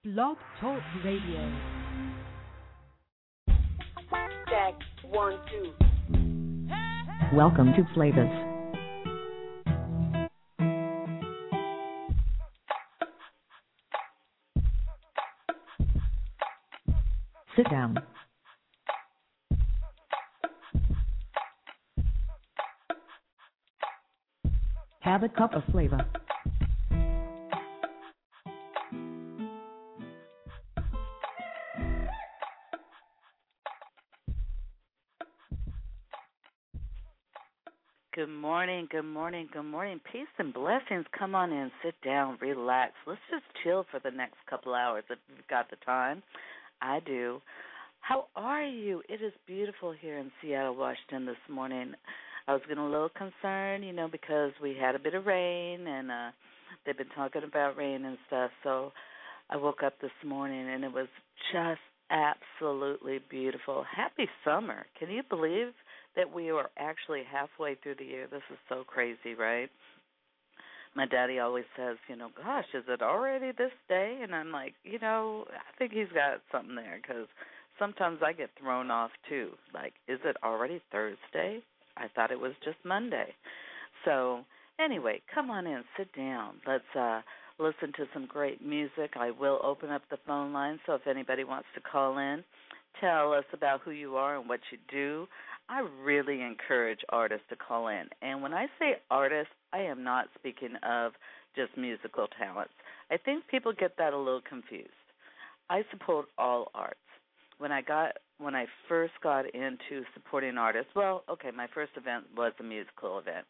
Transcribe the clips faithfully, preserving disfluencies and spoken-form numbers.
Blog Talk Radio. Check one, two. Welcome to Flavas. Sit down. Have a cup of flavor. Good morning, good morning, good morning. Peace and blessings. Come on in, sit down, relax. Let's just chill for the next couple hours if you've got the time. I do. How are you? It is beautiful here in Seattle, Washington this morning. I was getting a little concerned, you know, because we had a bit of rain and uh, they've been talking about rain and stuff. So I woke up this morning and it was just absolutely beautiful. Happy summer. Can you believe that we are actually halfway through the year? This is so crazy, right? My daddy always says, you know, gosh, is it already this day? And I'm like, you know, I think he's got something there because sometimes I get thrown off too. Like, is it already Thursday? I thought it was just Monday. So anyway, come on in, sit down. Let's uh, listen to some great music. I will open up the phone line, so if anybody wants to call in, tell us about who you are and what you do. I really encourage artists to call in. And when I say artists, I am not speaking of just musical talents. I think people get that a little confused. I support all arts. When I got when I first got into supporting artists, well, okay, my first event was a musical event.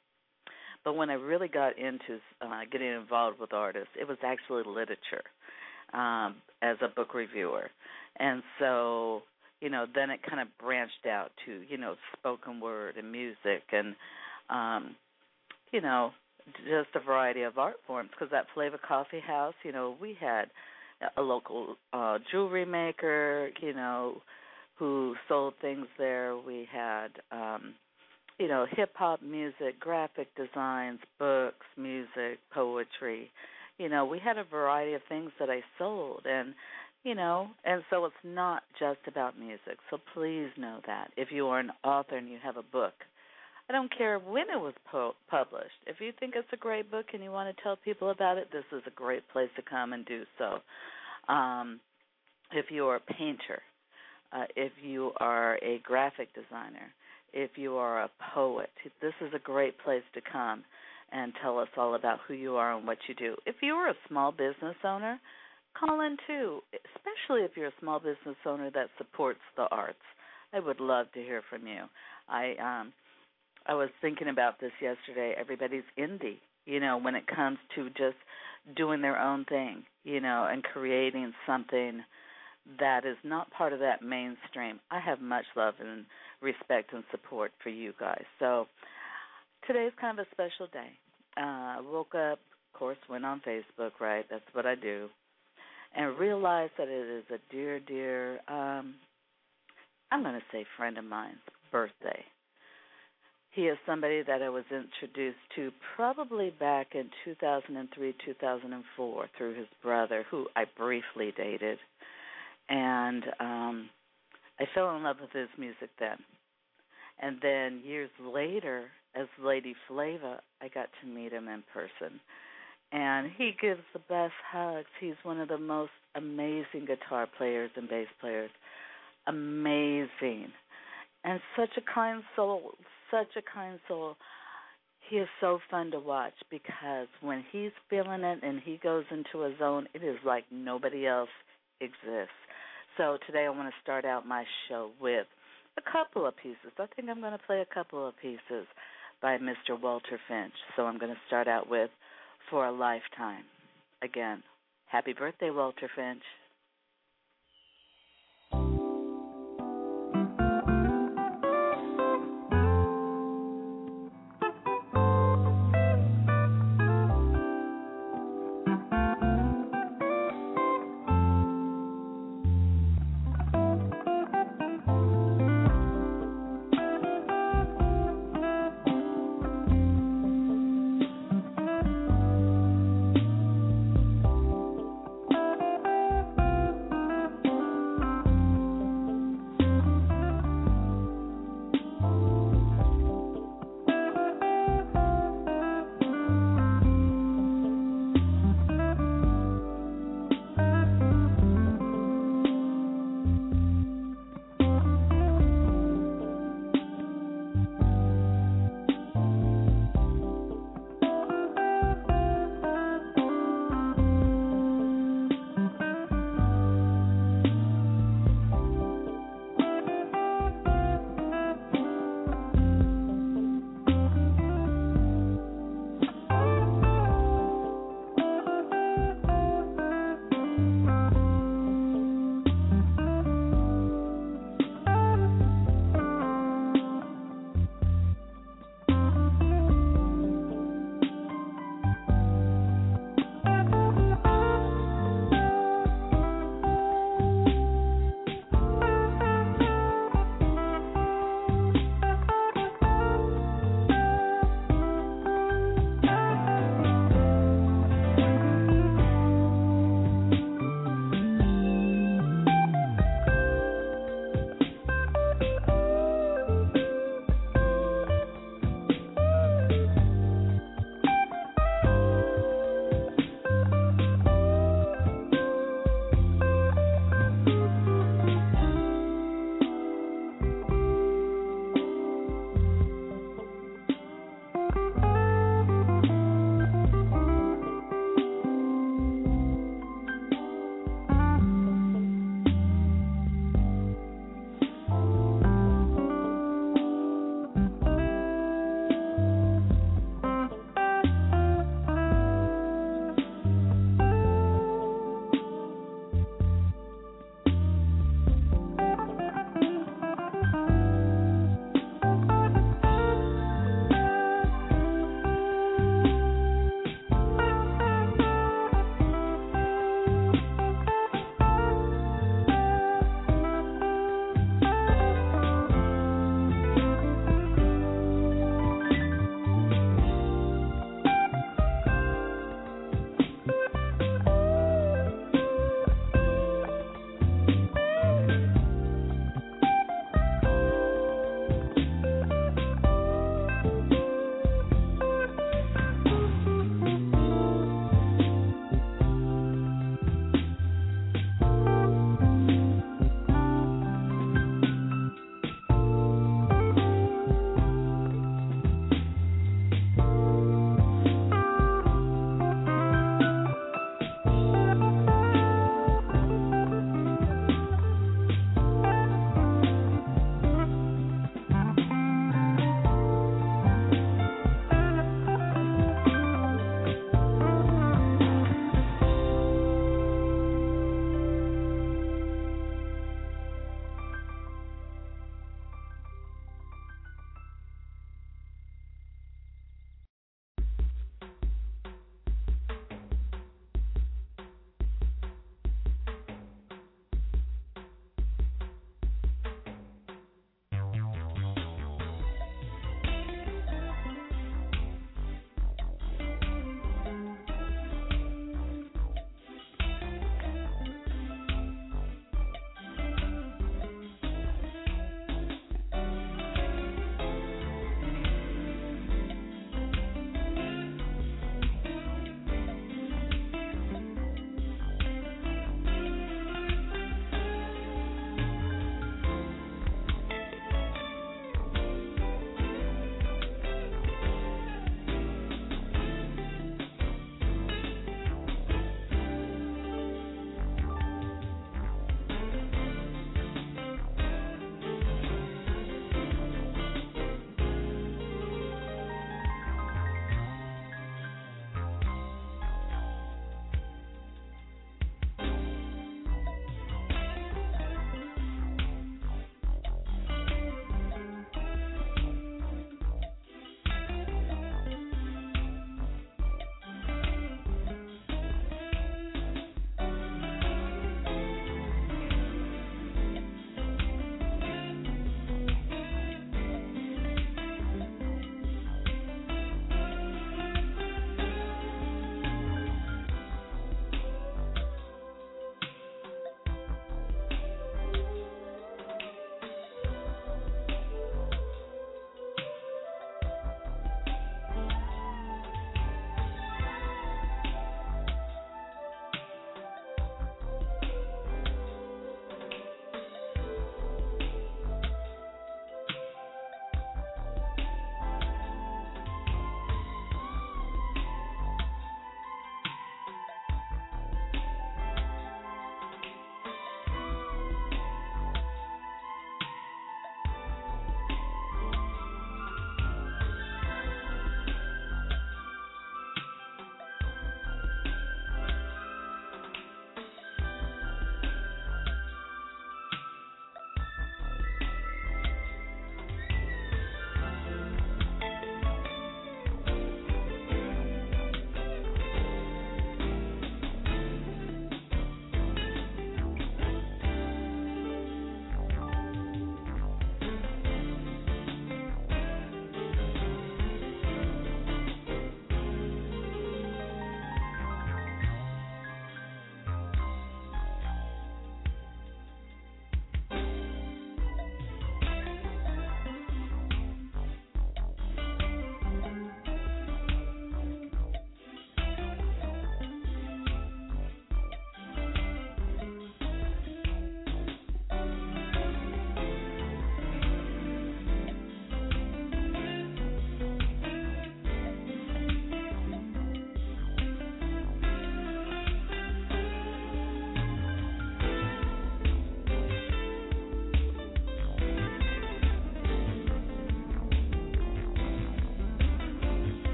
But when I really got into uh, getting involved with artists, it was actually literature um, as a book reviewer. And so, you know, then it kind of branched out to, you know, spoken word and music and, um, you know, just a variety of art forms. Because that Flavor Coffee House, you know, we had a local uh, jewelry maker, you know, who sold things there. We had, um, you know, hip-hop music, graphic designs, books, music, poetry. You know, we had a variety of things that I sold. And, you know, and so it's not just about music. So please know that. If you are an author and you have a book, I don't care when it was po- published. If you think it's a great book and you want to tell people about it, this is a great place to come and do so. Um, if you are a painter, uh, if you are a graphic designer, if you are a poet, this is a great place to come and tell us all about who you are and what you do. If you are a small business owner, call in too, especially if you're a small business owner that supports the arts. I would love to hear from you. I um, I was thinking about this yesterday. Everybody's indie, you know, when it comes to just doing their own thing, you know, and creating something that is not part of that mainstream. I have much love and respect and support for you guys. So today's kind of a special day. Uh, I woke up, of course, went on Facebook, right? That's what I do. And realized that it is a dear, dear, um, I'm going to say friend of mine's birthday. He is somebody that I was introduced to probably back in two thousand three, two thousand four through his brother, who I briefly dated. And um, I fell in love with his music then. And then years later, as Lady Flava, I got to meet him in person. And he gives the best hugs. He's one of the most amazing guitar players and bass players. Amazing. And such a kind soul, such a kind soul. He is so fun to watch because when he's feeling it and he goes into a zone, it is like nobody else exists. So today I want to start out my show with a couple of pieces. I think I'm going to play a couple of pieces by Mister Walter Finch. So I'm going to start out with For a Lifetime. Again, happy birthday, Walter Finch.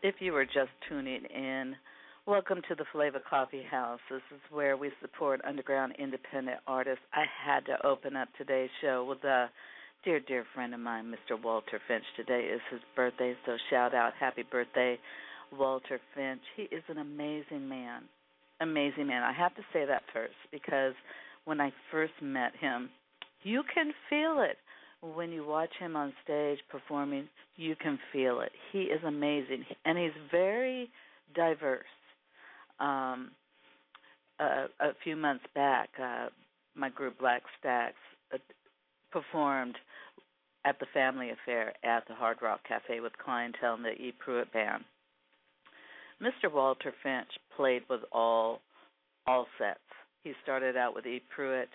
If you were just tuning in, welcome to the Flavor Coffee House. This is where we support underground independent artists. I had to open up today's show with a dear, dear friend of mine, Mister Walter Finch. Today is his birthday, so shout out, happy birthday, Walter Finch. He is an amazing man, amazing man. I have to say that first because when I first met him, you can feel it. When you watch him on stage performing, you can feel it. He is amazing, and he's very diverse. Um, a, a few months back, uh, my group Black Stacks uh, performed at the Family Affair at the Hard Rock Cafe with Clientele and the E. Pruitt Band. Mister Walter Finch played with all all sets. He started out with E. Pruitt,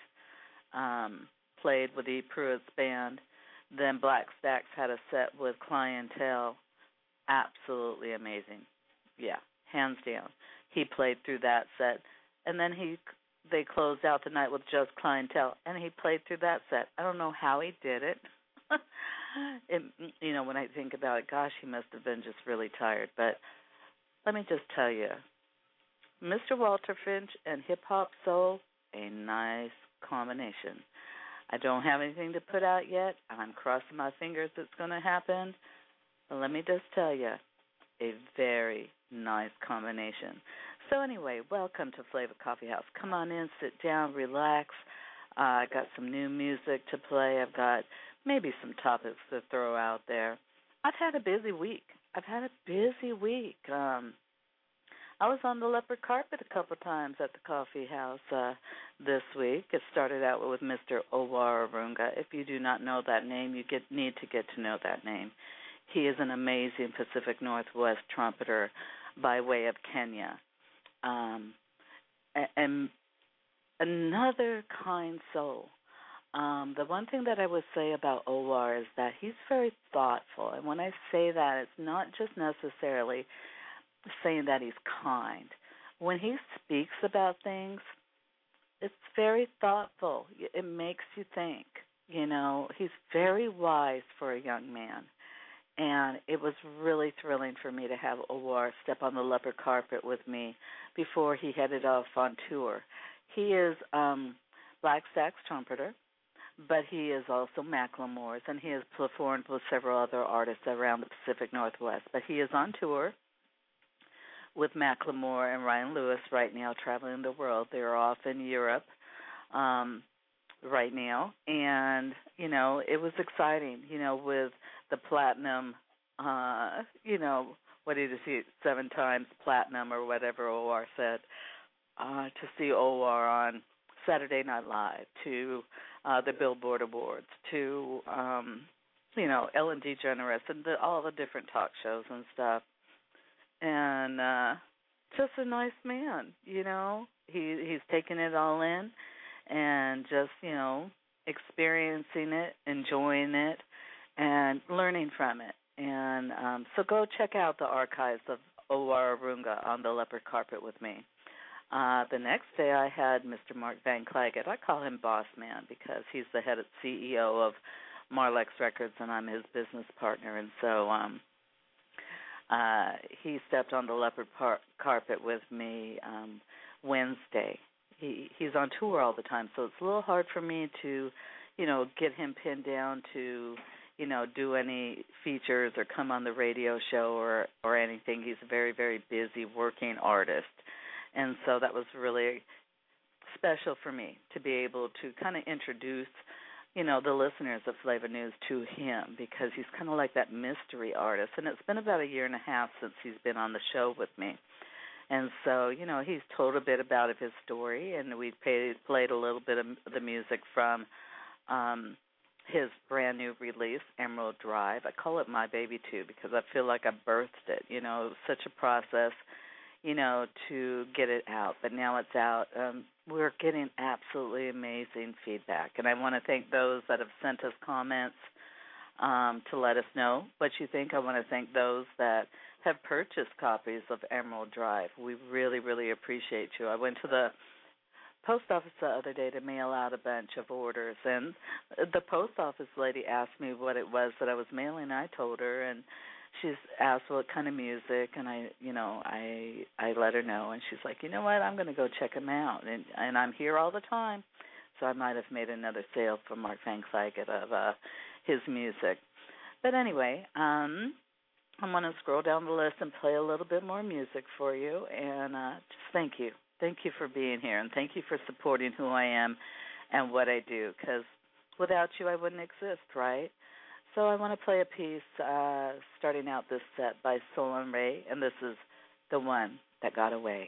um, played with E. Pruitt's band. Then Black Stacks had a set with Clientele. Absolutely amazing. Yeah, hands down. He played through that set. And then he they closed out the night with just Clientele, and he played through that set. I don't know how he did it. it. You know, when I think about it, gosh, he must have been just really tired. But let me just tell you, Mister Walter Finch and hip-hop soul, a nice combination. I don't have anything to put out yet. I'm crossing my fingers it's going to happen. But let me just tell you, a very nice combination. So anyway, welcome to Flavor Coffee House. Come on in, sit down, relax. Uh, I got some new music to play. I've got maybe some topics to throw out there. I've had a busy week. I've had a busy week. Um, I was on the leopard carpet a couple times at the coffee house uh, this week. It started out with Mister Owar Arunga. If you do not know that name, you get, need to get to know that name. He is an amazing Pacific Northwest trumpeter by way of Kenya. Um, and another kind soul. Um, the one thing that I would say about Owar is that he's very thoughtful. And when I say that, it's not just necessarily saying that he's kind. When he speaks about things, it's very thoughtful. It makes you think. You know, he's very wise for a young man. And it was really thrilling for me to have Owar step on the leopard carpet with me before he headed off on tour. He is um, Black Stacks trumpeter, but he is also Macklemore's, and he has performed with several other artists around the Pacific Northwest. But he is on tour with Macklemore and Ryan Lewis right now, traveling the world. They're off in Europe um, right now, and, you know, it was exciting, you know, with the platinum, uh, you know, what did you see, seven times platinum or whatever Owar said, uh, to see Owar on Saturday Night Live, to uh, the Billboard Awards, to, um, you know, Ellen DeGeneres and the, all the different talk shows and stuff. And uh, just a nice man, you know. He he's taking it all in and just, you know, experiencing it, enjoying it, and learning from it. And um, so go check out the archives of Owar Arunga on the leopard carpet with me. Uh, the next day I had Mister Mark Van Claggett. I call him Boss Man because he's the head C E O of Marlex Records, and I'm his business partner. And so um, uh, he stepped on the leopard par- carpet with me um, Wednesday. He, he's on tour all the time, so it's a little hard for me to, you know, get him pinned down to, you know, do any features or come on the radio show or, or anything. He's a very, very busy working artist. And so that was really special for me to be able to kind of introduce, you know, the listeners of Flavor News to him because he's kind of like that mystery artist. And it's been about a year and a half since he's been on the show with me. And so, you know, he's told a bit about his story, and we played, played a little bit of the music from um, his brand new release, Emerald Drive. I call it My Baby too because I feel like I birthed it. You know, it was such a process, you know, to get it out. But now it's out. Um, we're getting absolutely amazing feedback. And I want to thank those that have sent us comments um, to let us know what you think. I want to thank those that have purchased copies of Emerald Drive. We really, really appreciate you. I went to the post office the other day to mail out a bunch of orders, and the post office lady asked me what it was that I was mailing. I told her, and she's asked what kind of music, and I, you know, I I let her know, and she's like, you know what, I'm going to go check him out, and and I'm here all the time, so I might have made another sale for Mark Van Clyget of uh, his music. But anyway, um, I'm going to scroll down the list and play a little bit more music for you, and uh, just thank you, thank you for being here, and thank you for supporting who I am and what I do, because without you, I wouldn't exist, right? So I want to play a piece uh, starting out this set by Solon Ray, and this is The One That Got Away.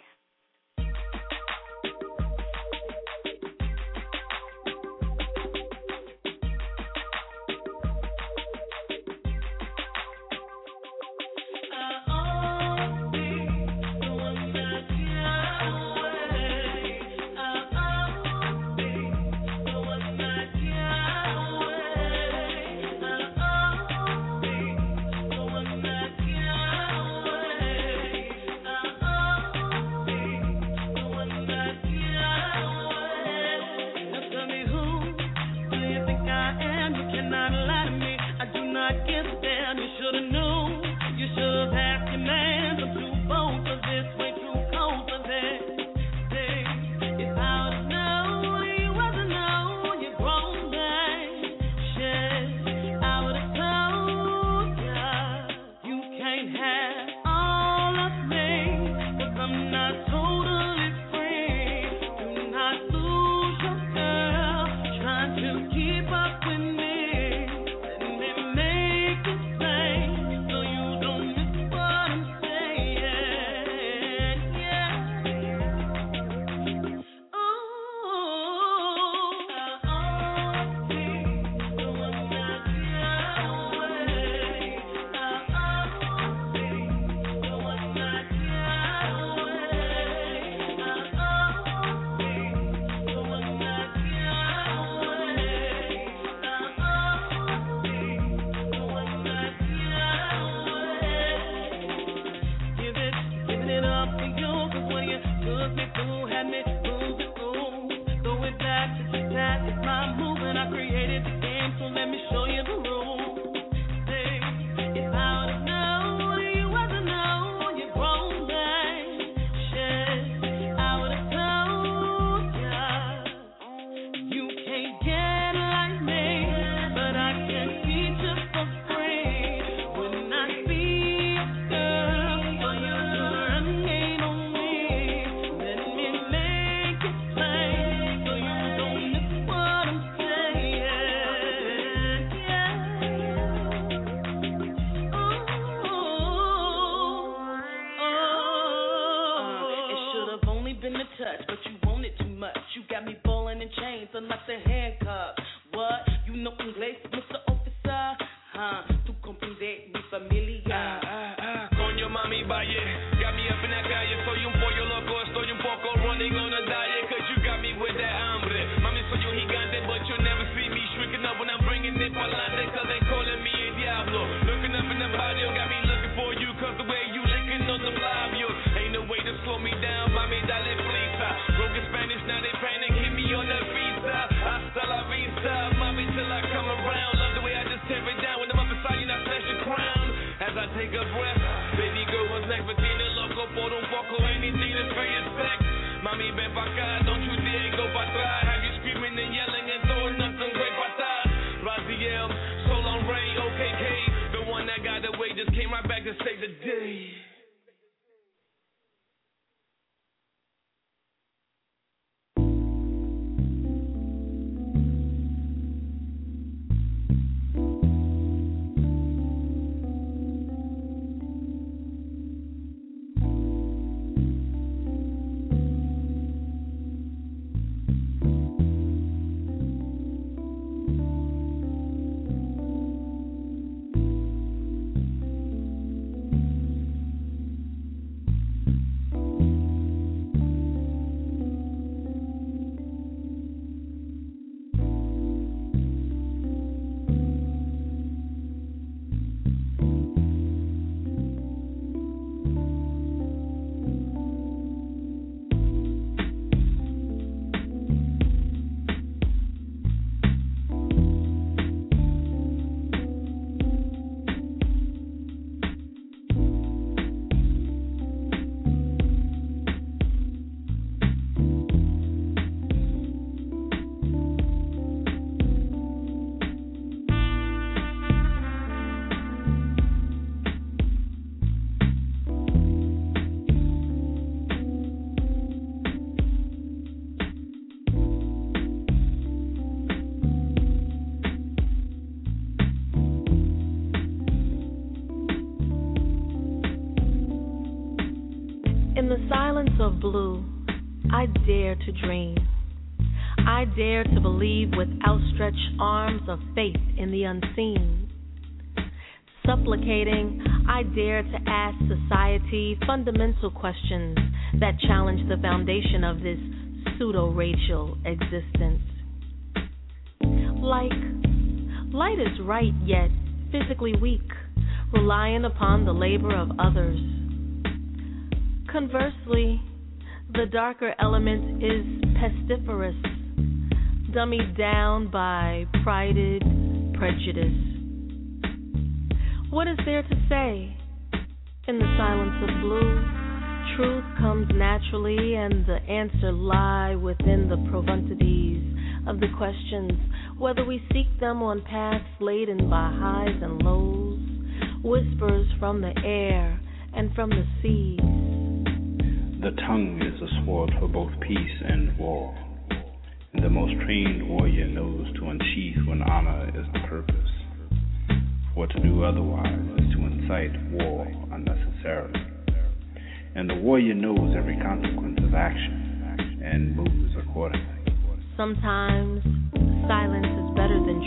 In the silence of blue, I dare to dream. I dare to believe with outstretched arms of faith in the unseen. Supplicating, I dare to ask society fundamental questions that challenge the foundation of this pseudo-racial existence. Like, light is right yet physically weak, relying upon the labor of others. Conversely, the darker element is pestiferous, dummied down by prided prejudice. What is there to say? In the silence of blue, truth comes naturally, and the answer lie within the profundities of the questions, whether we seek them on paths laden by highs and lows, whispers from the air and from the seas. The tongue is a sword for both peace and war, and the most trained warrior knows to unsheath when honor is the purpose. For to do otherwise is to incite war unnecessarily. And the warrior knows every consequence of action and moves accordingly. Sometimes silence is better than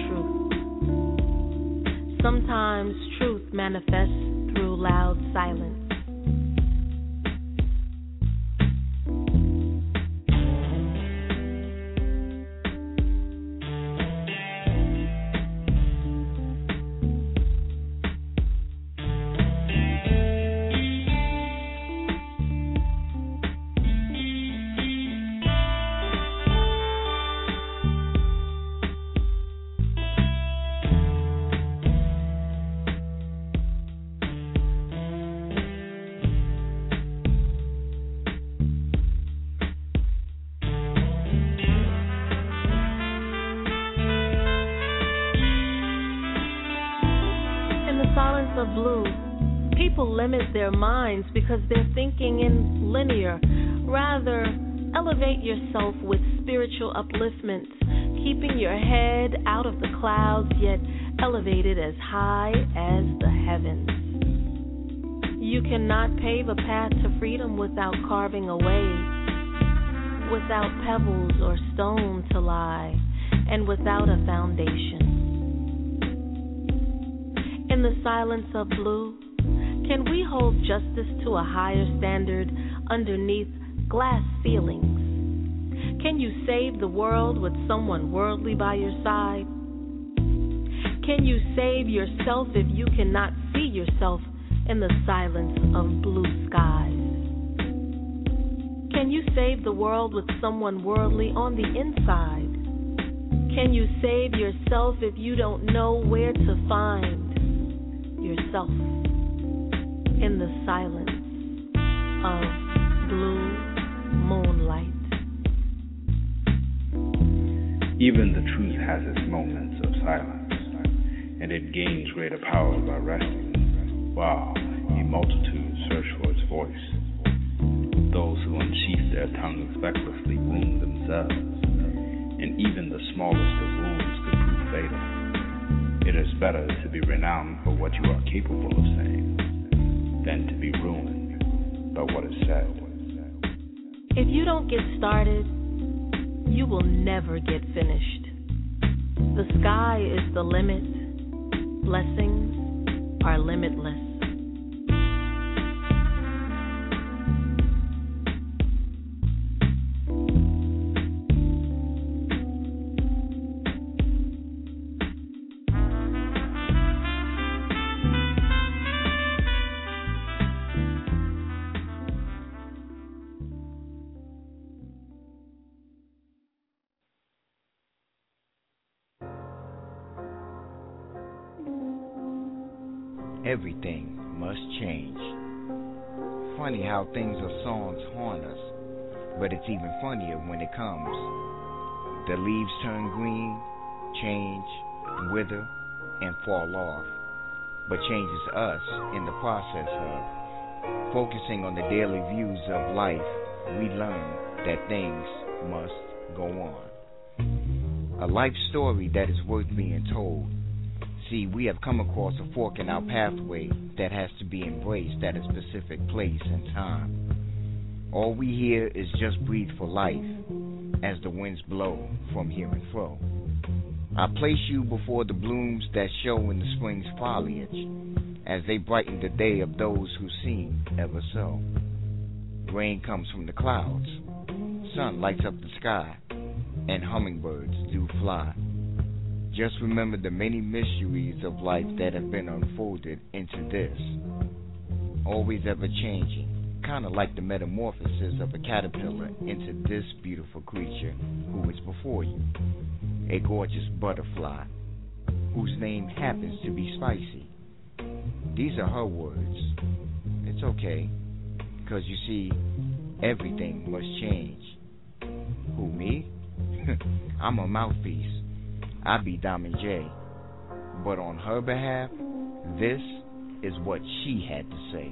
truth. Sometimes truth manifests through loud silence. Of blue, people limit their minds because they're thinking in linear. Rather, elevate yourself with spiritual upliftment, keeping your head out of the clouds, yet elevated as high as the heavens. You cannot pave a path to freedom without carving a way, without pebbles or stone to lie, and without a foundation. In the silence of blue, can we hold justice to a higher standard underneath glass ceilings? Can you save the world with someone worldly by your side? Can you save yourself if you cannot see yourself in the silence of blue skies? Can you save the world with someone worldly on the inside? Can you save yourself if you don't know where to find yourself in the silence of blue moonlight? Even the truth has its moments of silence, and it gains greater power by resting, while ye multitudes search for its voice. Those who unsheath their tongues recklessly wound themselves, and even the smallest of wounds could prove fatal. It is better to be renowned for what you are capable of saying than to be ruined by what is said. If you don't get started, you will never get finished. The sky is the limit. Blessings are limitless. Everything must change. Funny how things or songs haunt us, but it's even funnier when it comes. The leaves turn green, change, wither, and fall off, but changes us in the process of. Focusing on the daily views of life, we learn that things must go on. A life story that is worth being told. See, we have come across a fork in our pathway that has to be embraced at a specific place and time. All we hear is just breathe for life as the winds blow from here and fro. I place you before the blooms that show in the spring's foliage as they brighten the day of those who seem ever so. Rain comes from the clouds, sun lights up the sky, and hummingbirds do fly. Just remember the many mysteries of life that have been unfolded into this. Always ever changing, kind of like the metamorphosis of a caterpillar into this beautiful creature who is before you. A gorgeous butterfly, whose name happens to be Spicy. These are her words. It's okay, because you see, everything must change. Who, me? I'm a mouthpiece. I be Diamond J. But on her behalf, this is what she had to say.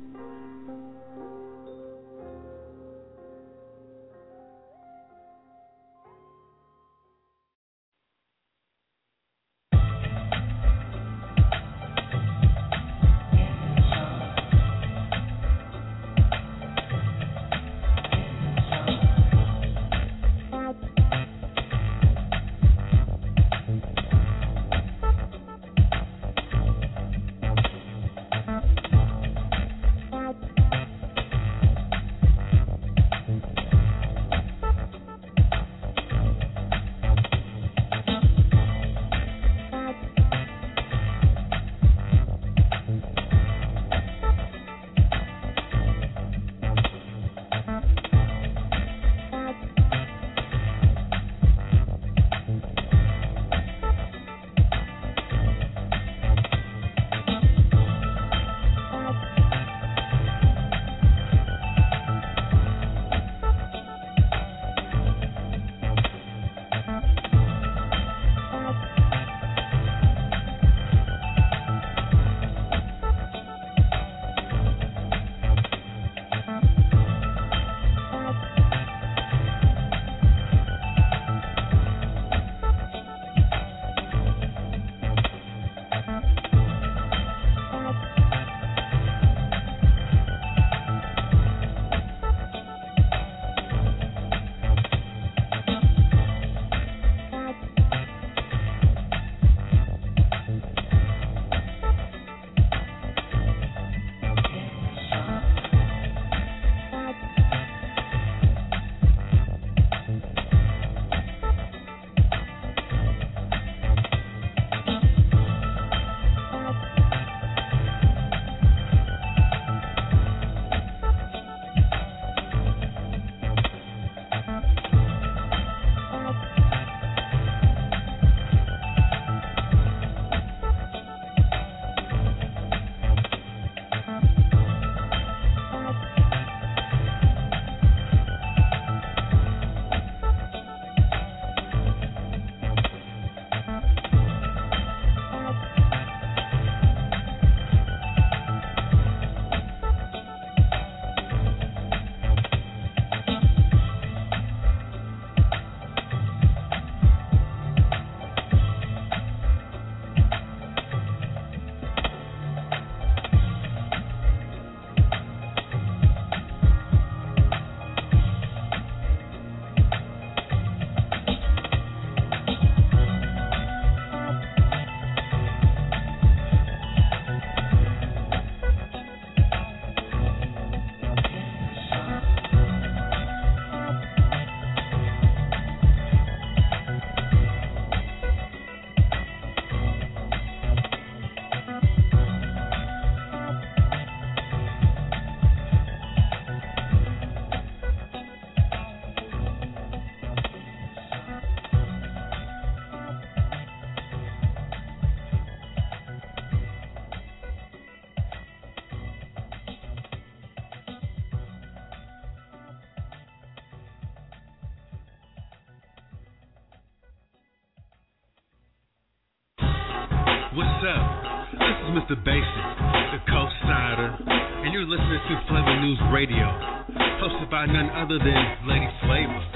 What's up? This is Mister Basic, the co-sider, and you're listening to Flavor News Radio, hosted by none other than Lady Flavor.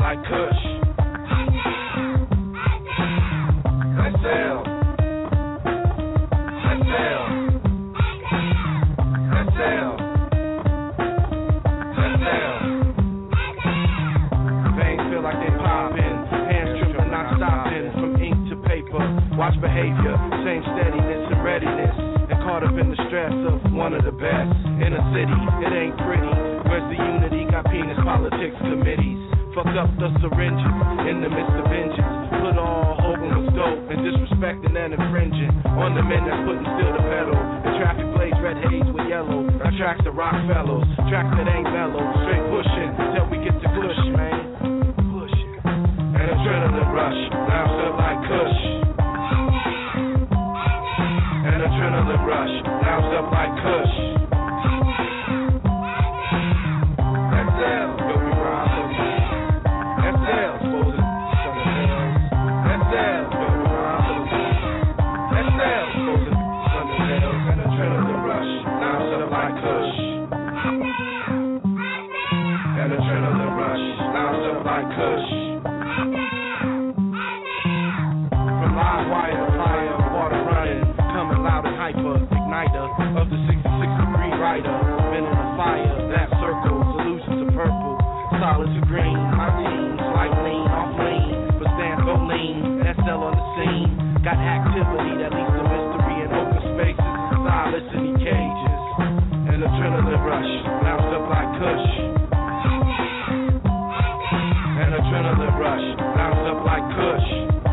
like Kush. Exhale. Exhale. Exhale. Exhale. Veins feel like they poppin'. Hands trippin', not stopping. From ink to paper. Watch behavior. Same steadiness and readiness. And caught up in the stress of one of the best. In a city, it ain't pretty. Where's the unity? Got penis politics committees. Fuck up the syringes in the midst of vengeance. Put all hope in what's dope and disrespecting and infringing on the men that's putting still the pedal. The traffic blades red haze with yellow. Attracts the Rockfellows. Tracks that ain't mellow. Straight pushing till we get to Kush, man. Pushing. An adrenaline rush. Now feel like Kush. An adrenaline rush. Now feel like Kush. Exhale. Yo, we ride for me. Exhale. Exposing some of the nails. Exhale. Yo, we ride for me. Exhale. Exposing some of the nails. An adrenaline rush. Now feel like Kush. An adrenaline rush. Now feel like Kush. From live wire to fire, water running, coming loud and hyper, igniter of the sixty-six degree rider. Been in the fire, that circles, illusions of purple, solid to green. My team, slight lean, off lean, but stand go lean. S L on the scene, got activity that leads to mystery in open spaces and silence in these cages. An adrenaline rush, bounced up like Kush. An adrenaline rush, bounced up like Kush.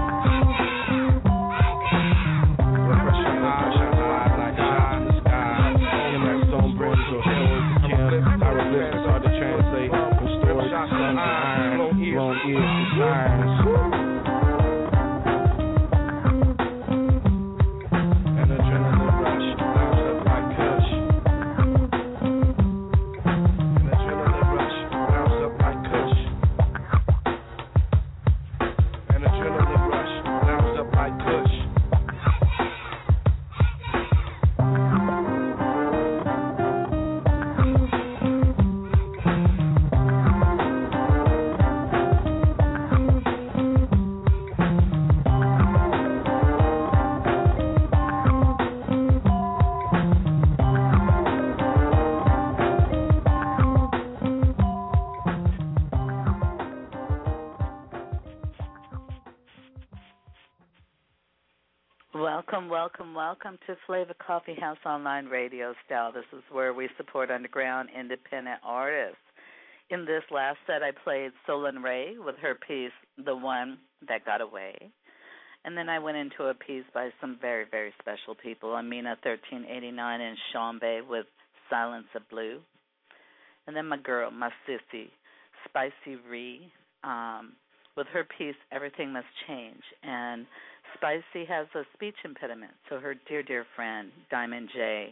Long ears to sirens. An adrenaline rush, bounced up like Kush. An adrenaline rush, bounced up like Kush. An adrenaline rush, bounced up like Kush. Welcome, welcome, welcome to Flavor Coffee House Online Radio Style. This is where we support underground independent artists. In this last set, I played Solon Ray with her piece, The One That Got Away. And then I went into a piece by some very, very special people, Amina thirteen eighty-nine and Sean Bay with Silence of Blue. And then my girl, my sissy, Spicy Ree, um, with her piece, Everything Must Change. And Spicy has a speech impediment, so her dear, dear friend, Diamond J,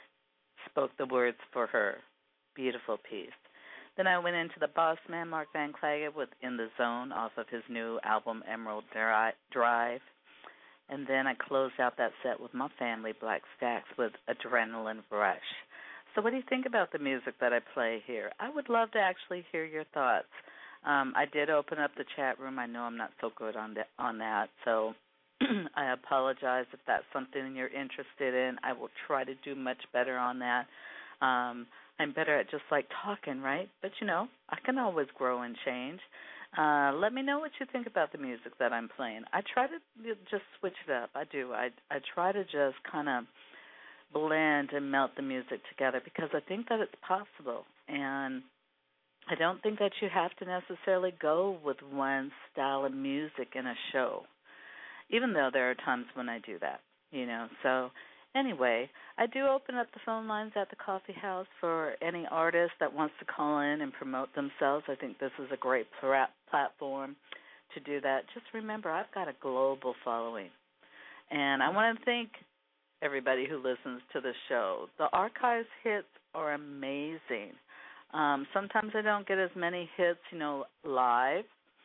spoke the words for her. Beautiful piece. Then I went into the boss man, Mark Van Klagen, with In the Zone off of his new album, Emerald Drive. And then I closed out that set with my family, Black Stacks, with Adrenaline Rush. So what do you think about the music that I play here? I would love to actually hear your thoughts. Um, I did open up the chat room. I know I'm not so good on, the, on that, so I apologize if that's something you're interested in. I will try to do much better on that. Um, I'm better at just like talking, right? But, you know, I can always grow and change. Uh, let me know what you think about the music that I'm playing. I try to just switch it up. I do. I, I try to just kind of blend and melt the music together because I think that it's possible. And I don't think that you have to necessarily go with one style of music in a show, even though there are times when I do that, you know. So anyway, I do open up the phone lines at the coffee house for any artist that wants to call in and promote themselves. I think this is a great pla- platform to do that. Just remember, I've got a global following, and I want to thank everybody who listens to the show. The archives hits are amazing. Um, sometimes I don't get as many hits, you know, live,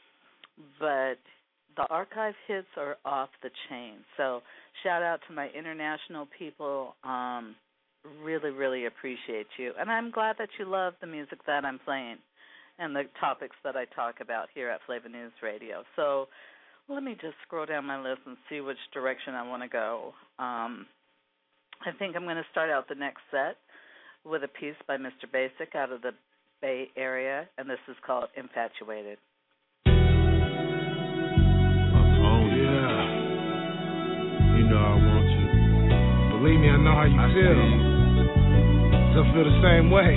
but the archive hits are off the chain. So shout out to my international people. Um, really, really appreciate you. And I'm glad that you love the music that I'm playing. and the topics that I talk about here at Flavor News Radio. So let me just scroll down my list and see which direction I want to go. Um, I think I'm going to start out the next set with a piece by Mister Basic out of the Bay Area, and this is called Infatuated. Oh, yeah. You know I want you. Believe me, I know how you I feel. I feel the same way.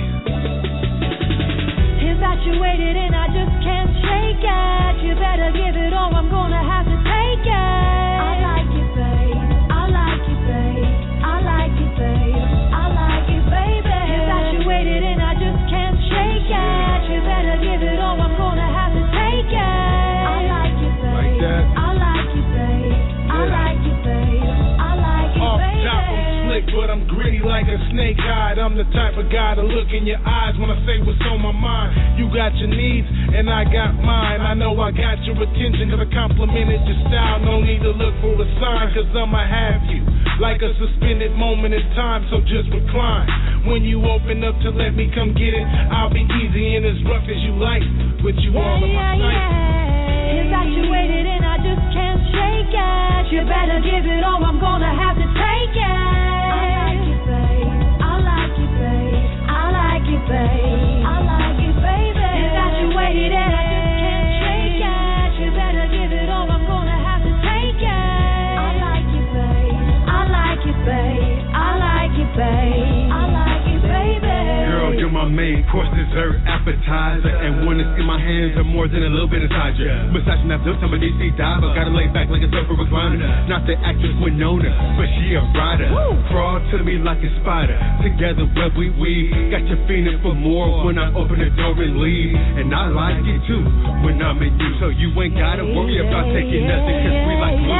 Infatuated and I just can't shake it. You better give it all, I'm gonna have to take it. I like it, babe. I like it, babe. I like it, babe. I like it, baby. Infatuated and I just can't shake it. You better give it all, I'm gonna have to take it. I like it, babe. Like that. I like it, babe. Yeah. I like it, babe. I like it, Off baby. top, I'm slick, but I'm gritty like a snake hide. I'm the type of guy to look in your eyes when I say what's on my mind. You got your needs, and I got mine. I know I got your attention, cause I complimented your style. No need to look for a sign, cause I'ma have you like a suspended moment in time, so just recline. When you open up to let me come get it, I'll be easy and as rough as you like. With you yeah, all in my yeah, sight. Yeah. Infatuated and I just can't shake it. You better give it all, I'm gonna have to take it. I like it, babe. I like it, babe. I like it, babe. I like it, baby. Infatuated and I just can't shake it. You better give it all, I'm gonna have to take it. I like it, babe. I like it, babe. I like it, babe. I like it, baby. Girl, you're my main course, dessert, appetizer, and when it's in my hands, are more than a little bit inside you. Massaging that lips, I'm a D C diver. Gotta lay back like a sofa recliner. Not the actress Winona, but she a rider. Woo. Crawl to me like a spider. Together web we weave. Got you feeling for more when I open the door and leave. And I like it too when I'm in you. So you ain't gotta worry about taking nothing, cause we like glue.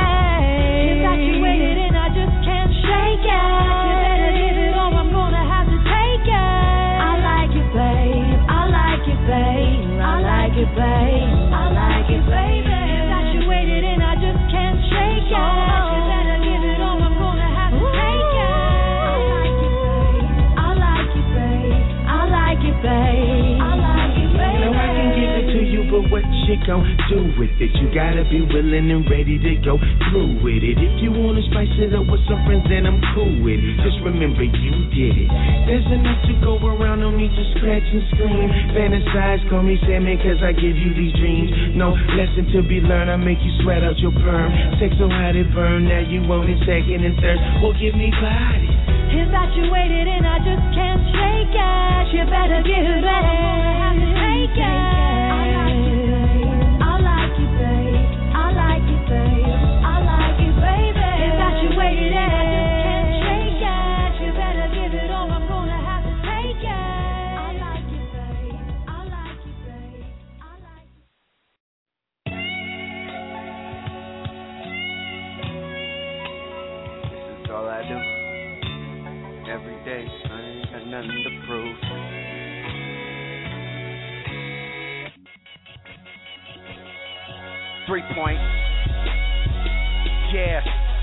Infatuated and I just can't shake it. You better give it all, I'm gonna have to take it. I like it, babe. I like it, babe. I like it, babe. I like it, baby. Infatuated and I just can't shake it. You better give it all, I'm gonna have to take it. I like it, babe. I like it, babe. I like it, babe. I like it, baby. You know I can give it to you, but what you gon' do with it? You gotta be willing and ready to go through with it. If you wanna spice it up with some friends, then I'm cool with it. Just remember you did it. There's enough to go around, no need to scratch and scream. Fantasize, call me Sandman, cause I give you these dreams. No lesson to be learned, I make you sweat out your perm. Sex so hot it burn, now you want it second and third. Well, give me body. Infatuated and I just can't shake it. You better give it all, I'm gonna have to take it. I like it, babe. I like it, babe. I like it, babe. I like it, baby. Infatuated and I just can't shake it. You better give it all, I'm gonna have to take it. I like it, babe. I like it, babe. I like it. This is all I do. Every day, I ain't got nothing to prove. Three point. Yeah.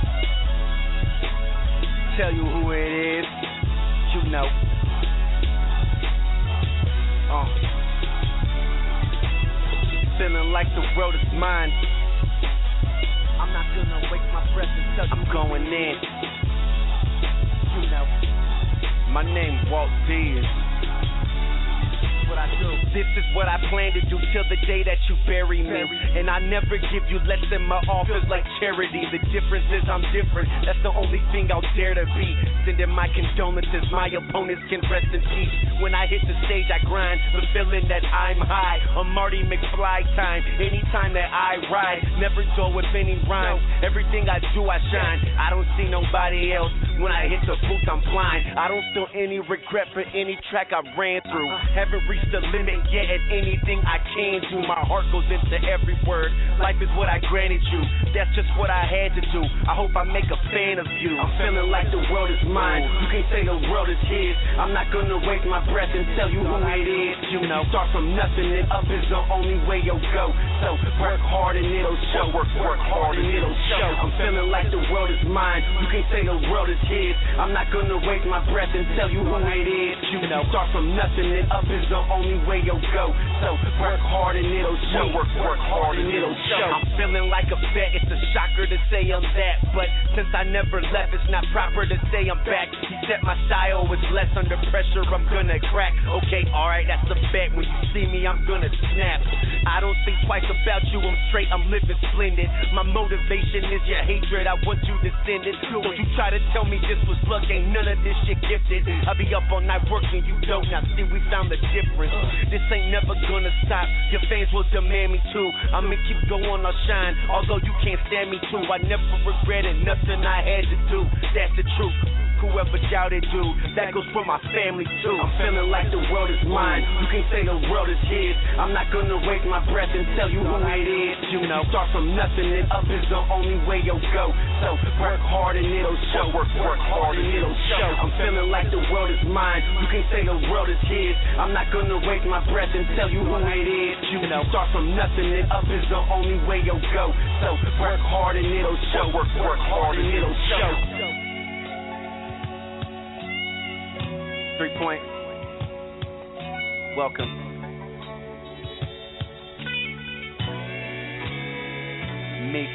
Tell you who it is. You know. Uh. Feeling like the world is mine. I'm not gonna waste my breath until I'm going in. You know. My name Walt D. What I do. This is what I plan to do till the day that you bury me. And I never give you less than my office like charity. The difference is I'm different. That's the only thing I'll dare to be. Sending my condolences. My opponents can rest in peace. When I hit the stage, I grind. The feeling that I'm high. I'm Marty McFly time. Anytime that I ride, never go with any rhymes. Everything I do, I shine. I don't see nobody else. When I hit the booth, I'm blind. I don't feel any regret for any track I ran through. Haven't reached the limit yet at anything I can do. My heart goes into every word. Life is what I granted you. That's just what I had to do. I hope I make a fan of you. I'm feeling like the world is mine. You can't say the world is his. I'm not gonna waste my breath and tell you who it is. You know, start from nothing and up is the only way you'll go. So work hard and it'll show. Work, work hard and it'll show. I'm I'm feeling like the world is mine. You can't say the world is his. I'm not gonna waste my breath and tell you who it is. You know, start from nothing and up is the only way you'll go. So work hard and it'll show. Work, work hard and it'll show. I'm feeling like a vet. It's a shocker to say I'm that, but since I never left, it's not proper to say I'm back. He said my style was less under pressure. I'm gonna crack. Okay, alright, that's a bet. When you see me, I'm gonna snap. I don't think twice about you. I'm straight. I'm living splendid. My motivation is your hatred. I want you to send it. Don't you try to tell me this was luck. Ain't none of this shit gifted. I be up all night working. You don't. Now see, we found the difference. This ain't never gonna stop. Your fans will demand me too. I'ma keep going. I'll shine. Although you can't stand me too. I never regretted nothing I had to do. That's the truth. Whoever doubted, dude, that goes for my family too. I'm feeling like the world is mine. You can say the world is his. I'm not gonna waste my breath and tell you who it is. You know, start from nothing and up is the only way you'll go. So work hard and it'll show. Work, work hard and it'll show. I'm feeling like the world is mine. You can say the world is his. I'm not gonna waste my breath and tell you who it is. You know, start from nothing and up is the only way you'll go. So work hard and it'll show. Work, work hard and it'll show. Three Point, welcome. Meek.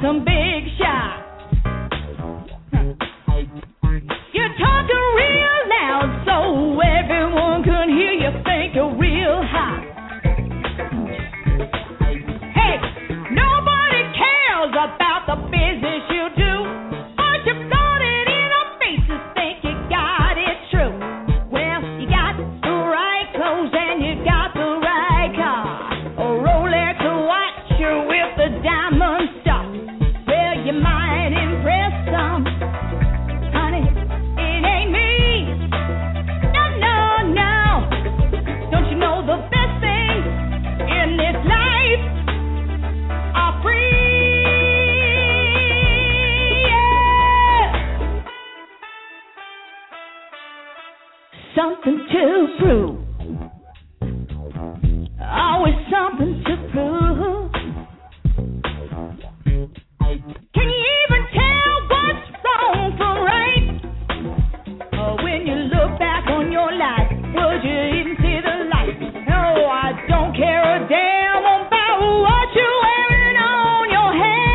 some big shots. You're talking real loud so everyone can hear you. Think you're real hot. Hey, nobody cares about the business you do, but you got it in our faces. Think you got it true. Well, you got the right clothes and you got the right car. A Rolex watch with the diamond star. Well, you might impress some. Honey, it ain't me. No, no, no. Don't you know the best things in this life are free? Yeah. Something to prove. Always something to prove. Can you even tell what's wrong from right? Or when you look back on your life, would you even see the light? No, I don't care a damn about what you're wearing on your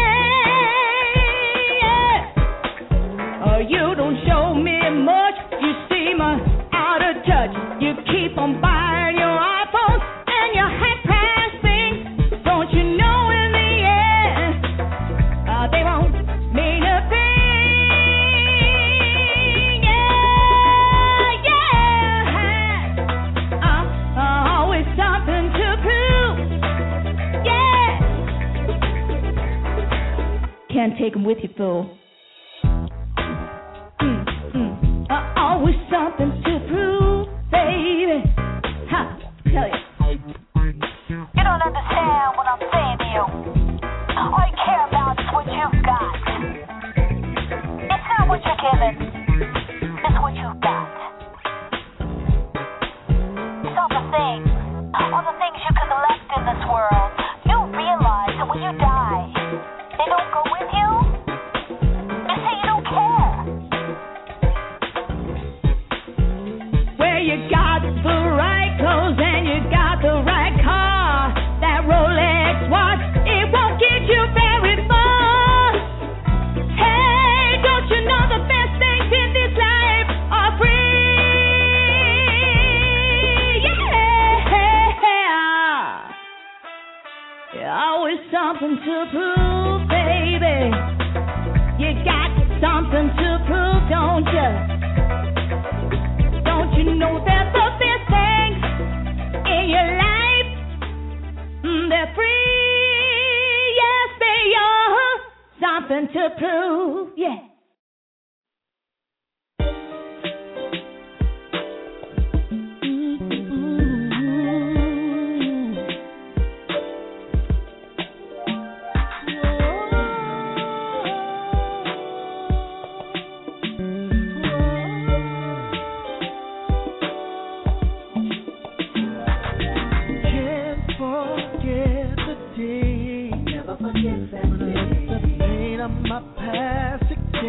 head. Oh, you don't show me much, you seem out of touch. You keep on buying your iPhones and your high-priced things. Don't you know in the end, uh, they won't mean a thing. Yeah, yeah. Uh, uh, always something to prove. Yeah. Can't take them with you, fool. Mm, mm. Uh, always something to prove, baby. Ha, tell you. You don't understand what I'm saying to you. All you care about is what you've got. It's not what you're given, it's what you've got. It's all the things, all the things you can collect in this world. You realize that when you die, they don't go with you. You say you don't care. Where you got the right clothes and you got the right car. That Rolex watch, it won't get you very far. Hey, don't you know the best things in this life are free? Yeah. Yeah, always something to prove, baby. You got something to prove, don't you? Don't you know that the best things in your life, mm, they're free? Yes, they are. Something to prove, yeah. My past, it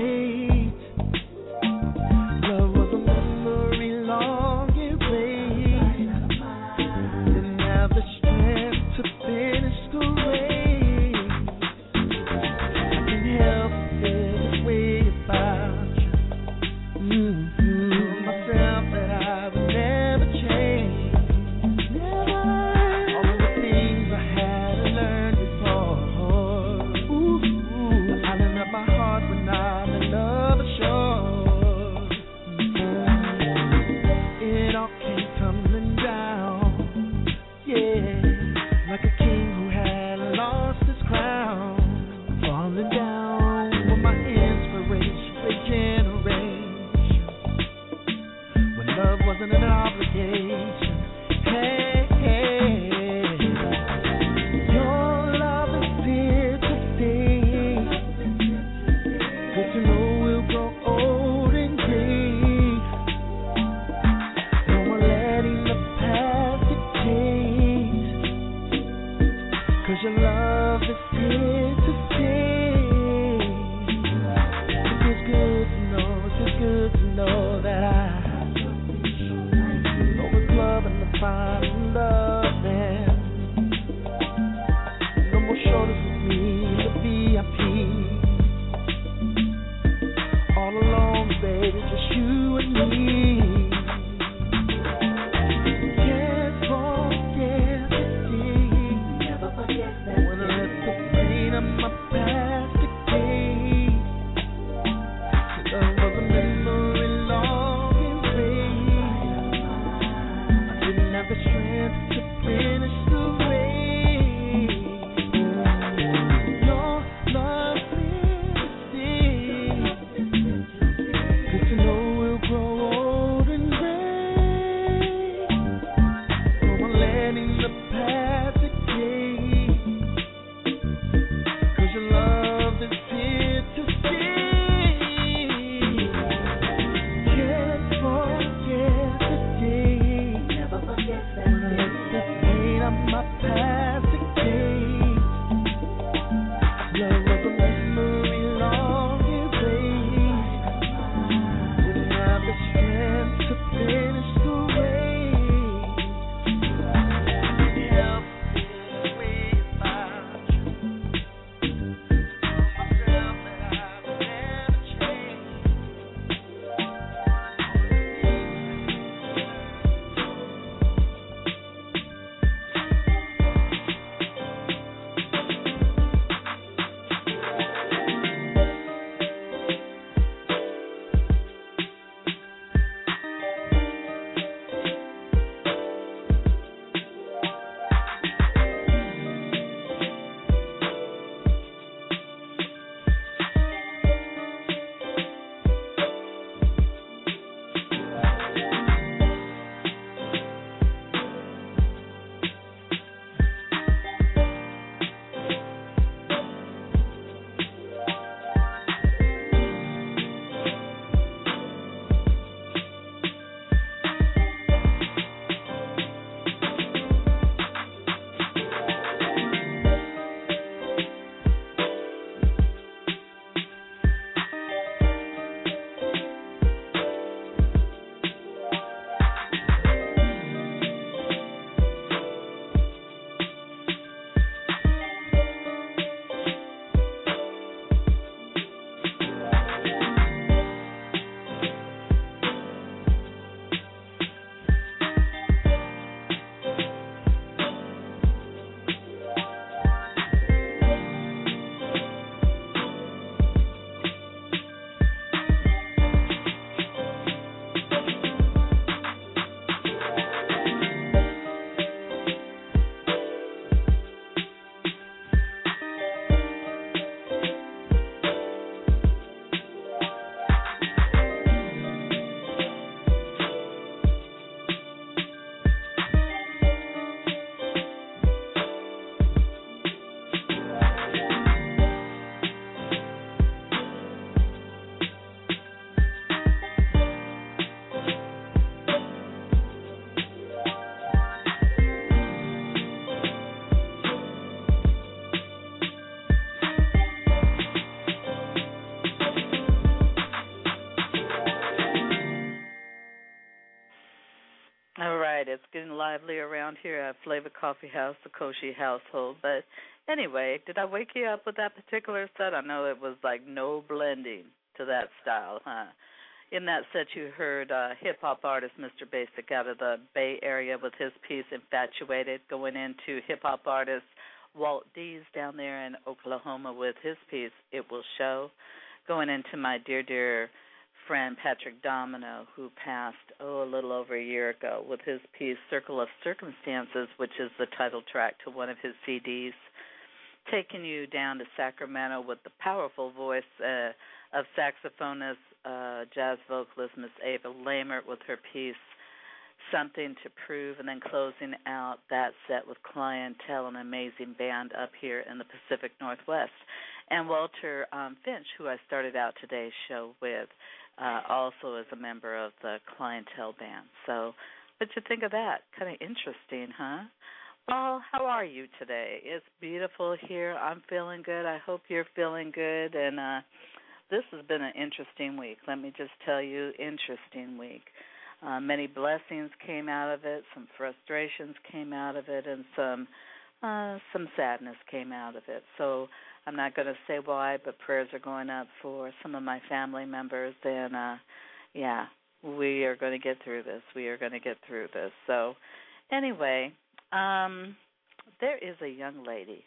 getting lively around here at Flavor Coffee House, the Koshi household. But anyway, did I wake you up with that particular set? I know it was like no blending to that style, huh? In that set, you heard uh, hip-hop artist Mister Basic out of the Bay Area with his piece Infatuated, going into hip-hop artist Walt Dees down there in Oklahoma with his piece It Will Show, going into my dear, dear friend Patrick Domino, who passed, oh, a little over a year ago, with his piece Circle of Circumstances, which is the title track to one of his C Ds, taking you down to Sacramento with the powerful voice uh, of saxophonist, uh, jazz vocalist Miss Ava Lamert with her piece Something to Prove, and then closing out that set with Clientele, an amazing band up here in the Pacific Northwest. And Walter um, Finch, who I started out today's show with, uh, also is a member of the Clientele band. So what'd you think of that? Kind of interesting, huh? Well, how are you today? It's beautiful here. I'm feeling good. I hope you're feeling good. And uh, this has been an interesting week. Let me just tell you, interesting week. Uh, many blessings came out of it, some frustrations came out of it, and some uh, some sadness came out of it. So I'm not going to say why, but prayers are going up for some of my family members. And, uh, yeah, we are going to get through this. We are going to get through this. So anyway, um, there is a young lady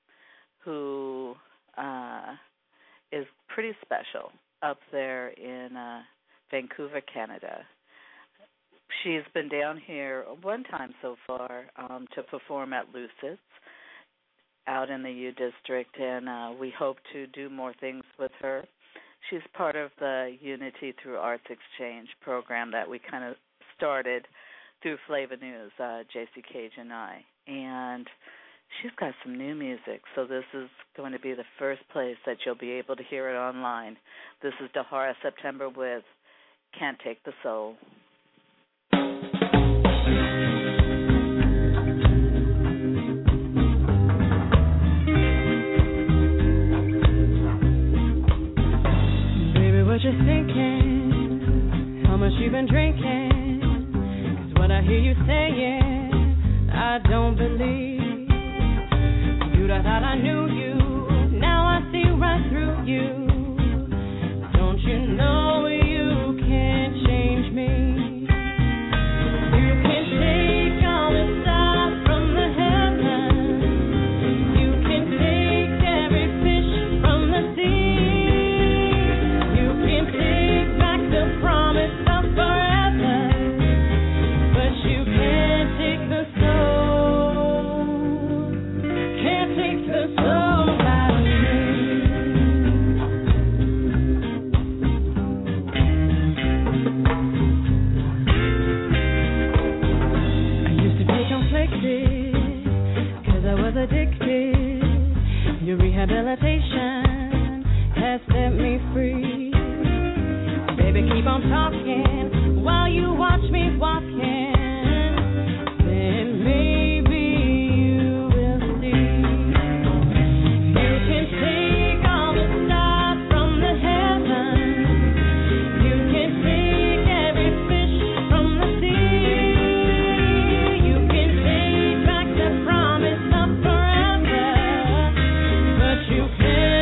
who uh, is pretty special up there in uh, Vancouver, Canada. She's been down here one time so far um, to perform at Lucid's out in the U District, and uh, we hope to do more things with her. She's part of the Unity Through Arts Exchange program that we kind of started through Flavor News, uh, J C Cage and I. And she's got some new music, so this is going to be the first place that you'll be able to hear it online. This is Dahara September with Can't Take the Soul. What you're thinking, how much you've been drinking, 'cause what I hear you saying, I don't believe. Dude, I thought I knew you, now I see right through you. Don't you know you can't change me? You can take all the stars from the heavens, you can take every fish from the sea. Addicted, your rehabilitation has set me free. Baby, keep on talking while you watch me walking. Then maybe you will see. You can take all the stars from the heavens. You can take every fish from the sea. You can take back the promise of forever, but you can't.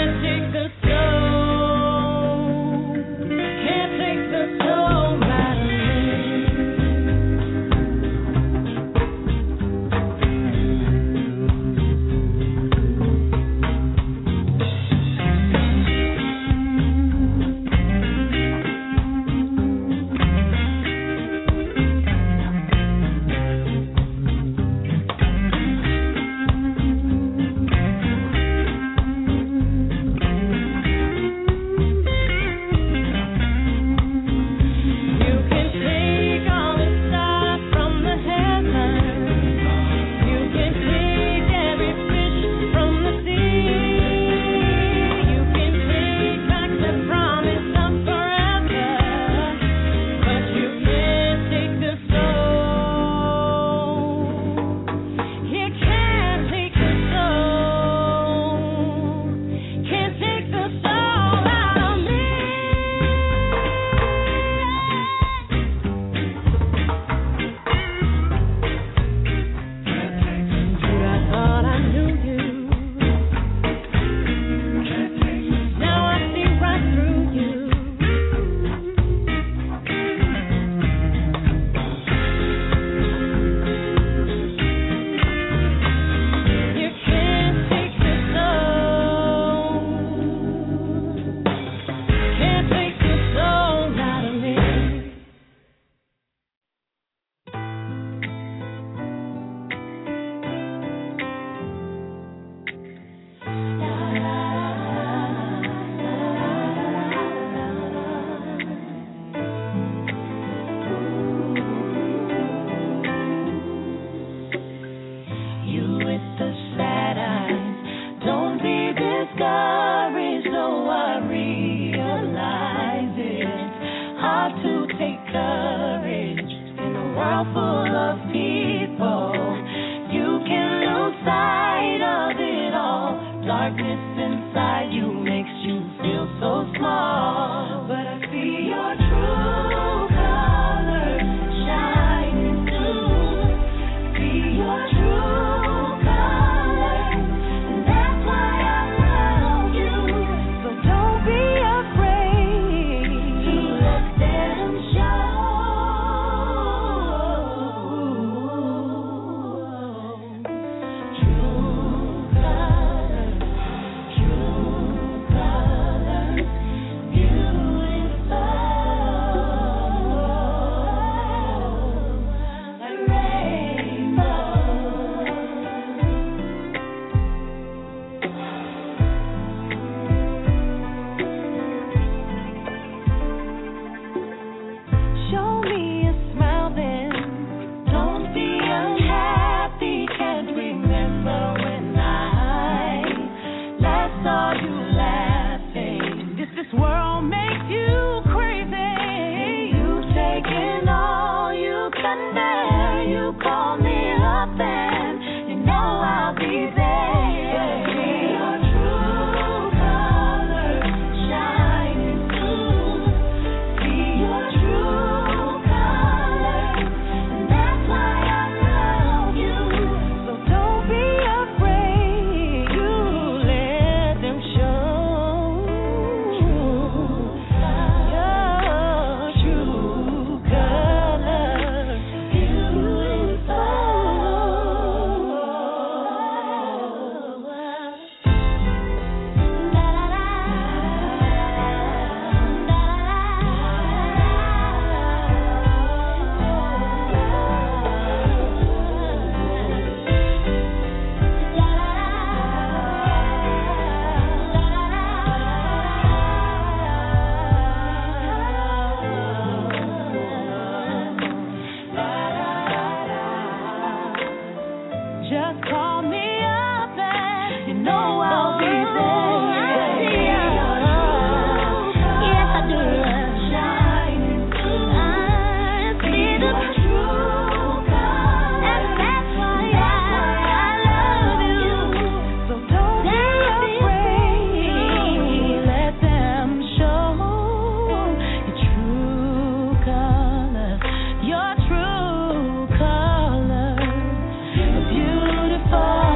Just call me up and you know I'll be there. Yes, I do. Shining through. I see the true colors. And that's why I love you. So don't be afraid. Let them show your true colors. Your true colors. Beautiful.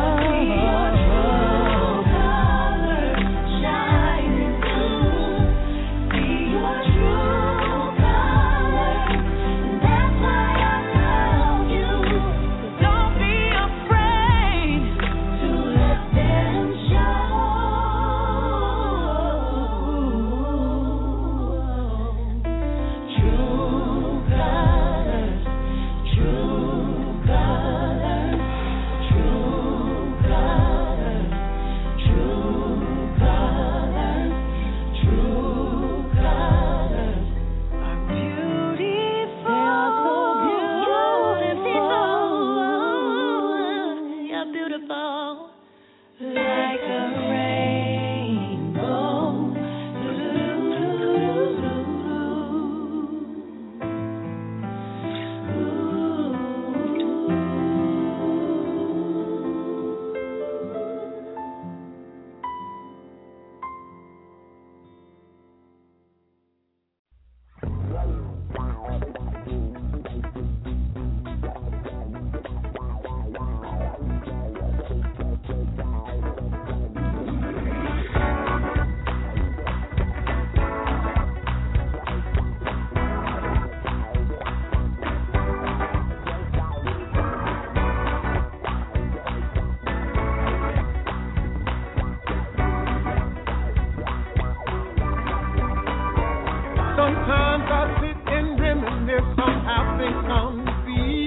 Sometimes I sit and reminisce on how things come to be.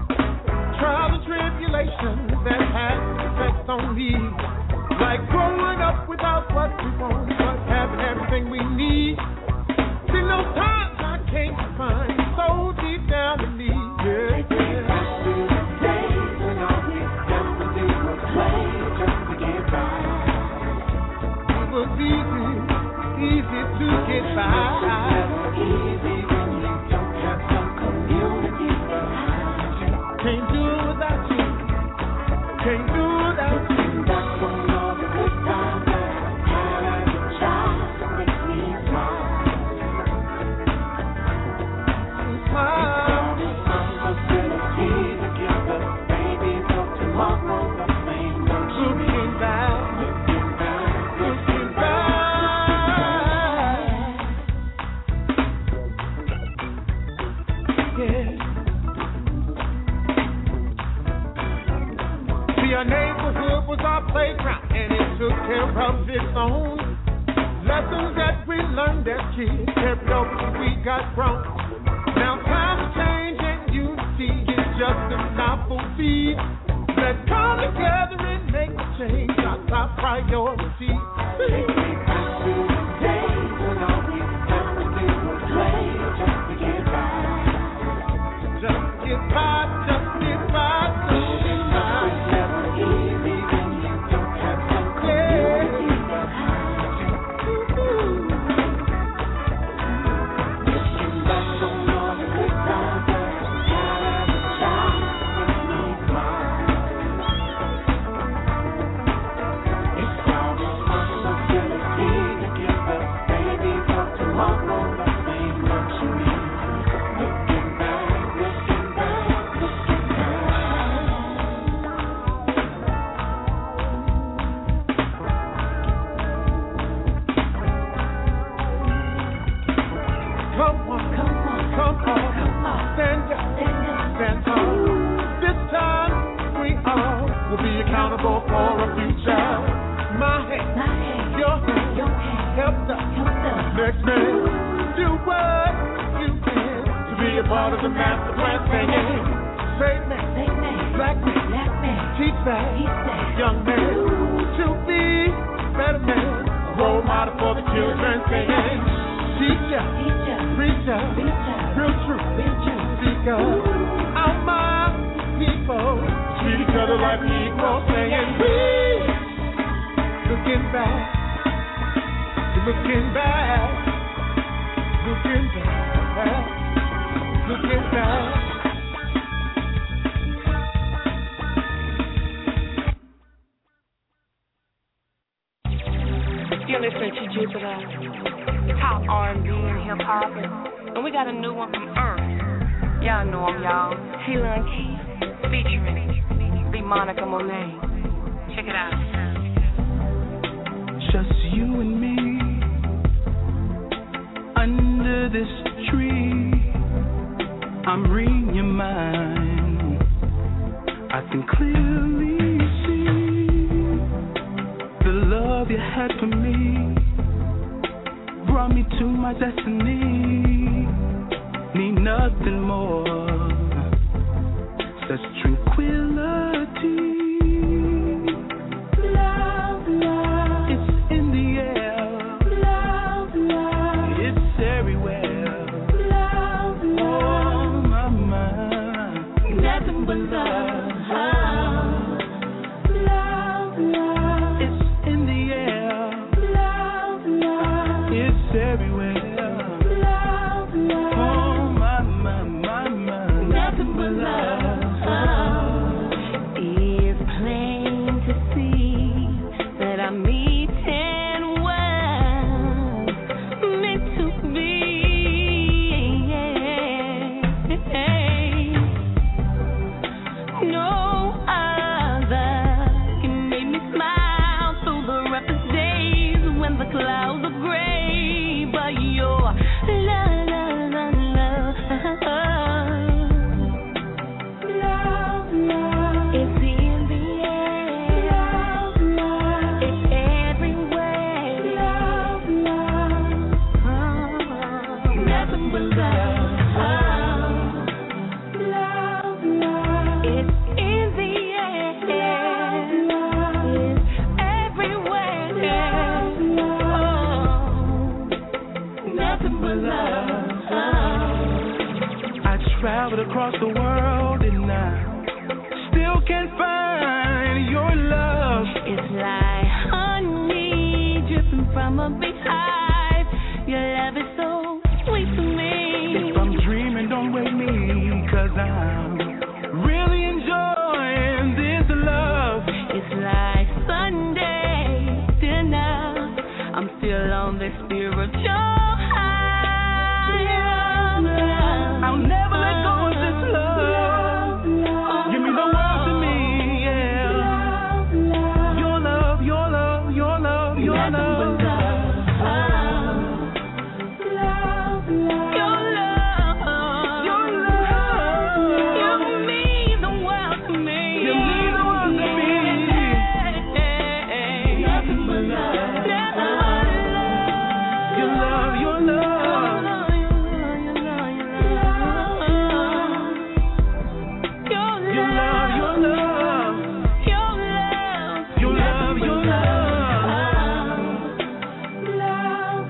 Trials and tribulations that had effects on me. Like growing up without what we want, but having everything we need. See, those times I can't find so deep down in me. Yeah, yeah. Days when all we have to do was play just to get by. It was easy, easy to get by. Easy when you don't have some community behind you. Can't do without you. Can't do without you. Back on all the good times that I had as a child to make me smile. Smile. It's our responsibility to give the babies of tomorrow the same luxury. Looking back, looking back, looking back. Our neighborhood was our playground, and it took care of its own. Lessons that we learned as kids carried over till we got grown. Now times change and unity is just a novelty. Let's come together and make a change. Our top priority. Take me back to the days when all we have to do was play just to get by. Just to get by, just to get by, just to get by. Accountable for a future. My hand, My hand your hand, your hand help the, help the next man do what you can to be a part of the master plan singing. Straight man, straight man, black man, black man, teach that, teach that young man to be better man, a role model for the children singing. Teacher, teacher, preacher, preacher, real truth, real truth, speaker, all my people. treat each other like equals, saying we looking back, looking back, looking back, looking back. You're listening to Jupiter, top R and B and hip hop, and we got a new one from Earth. Y'all know him, y'all. Taylor Keith featuring the Monica Monet. Check it out. Just you and me under this tree. I'm reading your mind. I can clearly see the love you had for me brought me to my destiny. Need nothing more, such tranquility. Love, love, it's in the air. Love, love, it's everywhere. Love, love, oh my mind, nothing but love. Love, love, it's in the air. Love, love, it's everywhere. Love, love, oh my, my, my, my, nothing but love. It's plain to see that I'm meeting was meant to be. No other can make me smile through the roughest days when the clouds are gray. But your love, love, love, love, love, it's in the air. Love, love, it's everywhere. Love, love, oh, nothing but love. Love, love, it's in the air. Love, it's everywhere. Oh, nothing but love. I traveled across the world and I still can't find your love. It's like honey dripping from a beehive. Your love is so sweet to me. If I'm dreaming, don't wake me, cause I'm really enjoying this love. It's like Sunday dinner. I'm still on the spiritual high. I'll never let go of this love. Give me the world to me, yeah. Your love, your love, your love, your love. Your love, your love, you mean the world to me. You mean the world to me. Nothing but love. Your love, your love. Your love, your love. Your love, Your love, your love. love,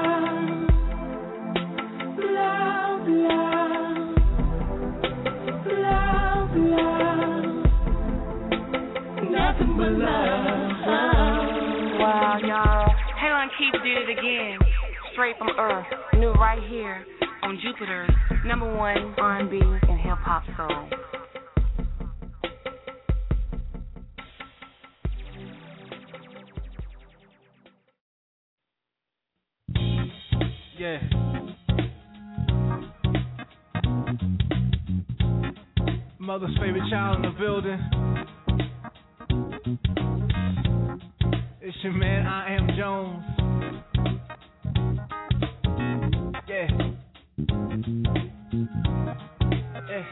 love, love, love, love, nothing but love. Wow, y'all. Taylor Keith did it again. Straight from Earth. New right here on Jupiter. Number one R and B and hip hop soul. Yeah. Mother's favorite child in the building. It's your man, I Am Jones. Yeah. Yeah.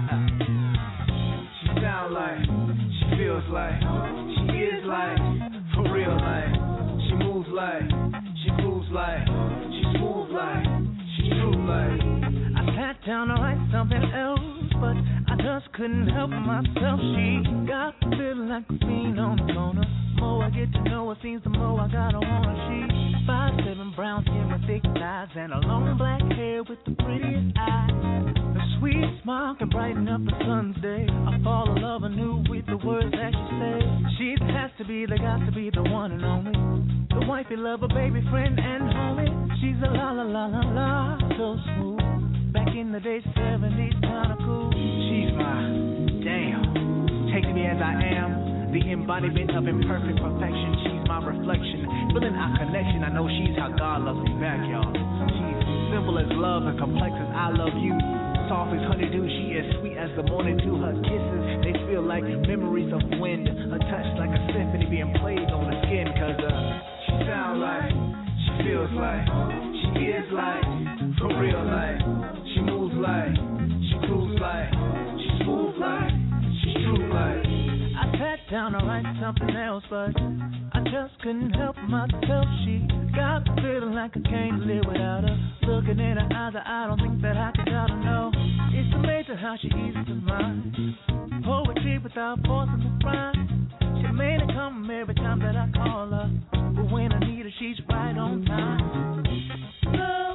She sound like, she feels like, she is like, for real like. She moves like, she grooves like, she smooth like, she true like. I sat down to write something else, but I just couldn't help myself. She got a little like a fiend on the corner. The more I get to know her, seems the more I got her on her. She five seven, brown skin with thick thighs and a long black hair with the prettiest eyes. Her sweet smile can brighten up the sun's day. I fall in love anew with the words that she says. She has to be, they got to be the one and only. The wifey, lover, baby, friend, and homie. She's a la la la la la, so smooth. Back in the day, seventies, kinda cool. She's my damn. Taking me as I am, the embodiment of imperfect perfection. She's my reflection, feeling our connection. I know she's how God loves me back, y'all. She's simple as love and complex as I love you. Soft as honeydew, she is sweet as the morning dew. Her kisses, they feel like memories of wind. Her touch like a symphony being played on the skin. Cause uh, she sounds like, she feels like, she is like, for real like. She moves like, she grooves like, she smooth like, she's true like. I sat down to write something else, but I just couldn't help myself. She got the feeling like I can't live without her. Looking in her eyes, I don't think that I could doubt her, no. It's amazing how she eases the mind. Poetry without forcing the rhyme. She made it come every time that I call her. But when I need her, she's right on time. No,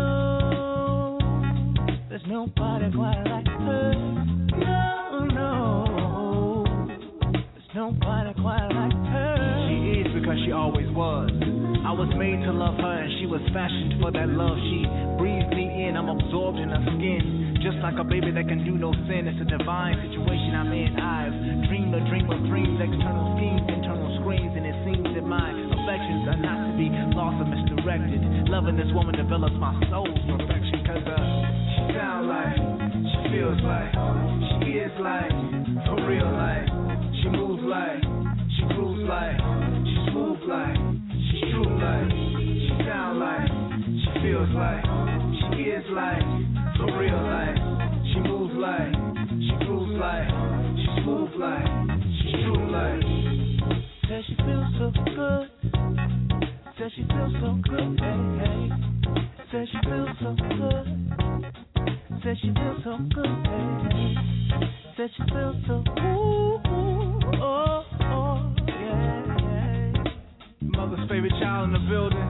no, there's nobody quite like her. No, no, there's nobody quite like her. She is because she always was. I was made to love her and she was fashioned for that love. She breathed me in, I'm absorbed in her skin. Just like a baby that can do no sin. It's a divine situation I'm in. I've dreamed a dream of dreams, external schemes, internal screams. And it seems that my affections are not to be lost or misdirected. Loving this woman develops my soul's perfection. Cause uh, she sounds like, she feels like, she is like, for real like. She moves like, she grooves like, she smooth like, she's true like. She sounds like, she feels like, she is like, for real like. She moves like, she grooves like, she smooth like, she's true like. Says she feels so good. Says she feels so good. Hey, hey. Says she feels so good. Says she feels so good. Hey, hey. Says she feels so ooh, ooh, oh, oh, yeah, yeah. Mother's favorite child in the building.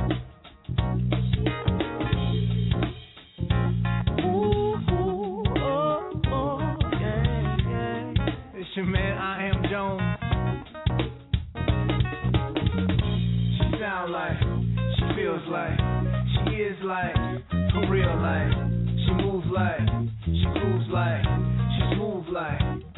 Your man, I Am Jones. She sound like, she feels like, she is like, for real like. She moves like, she grooves like, she smooth like.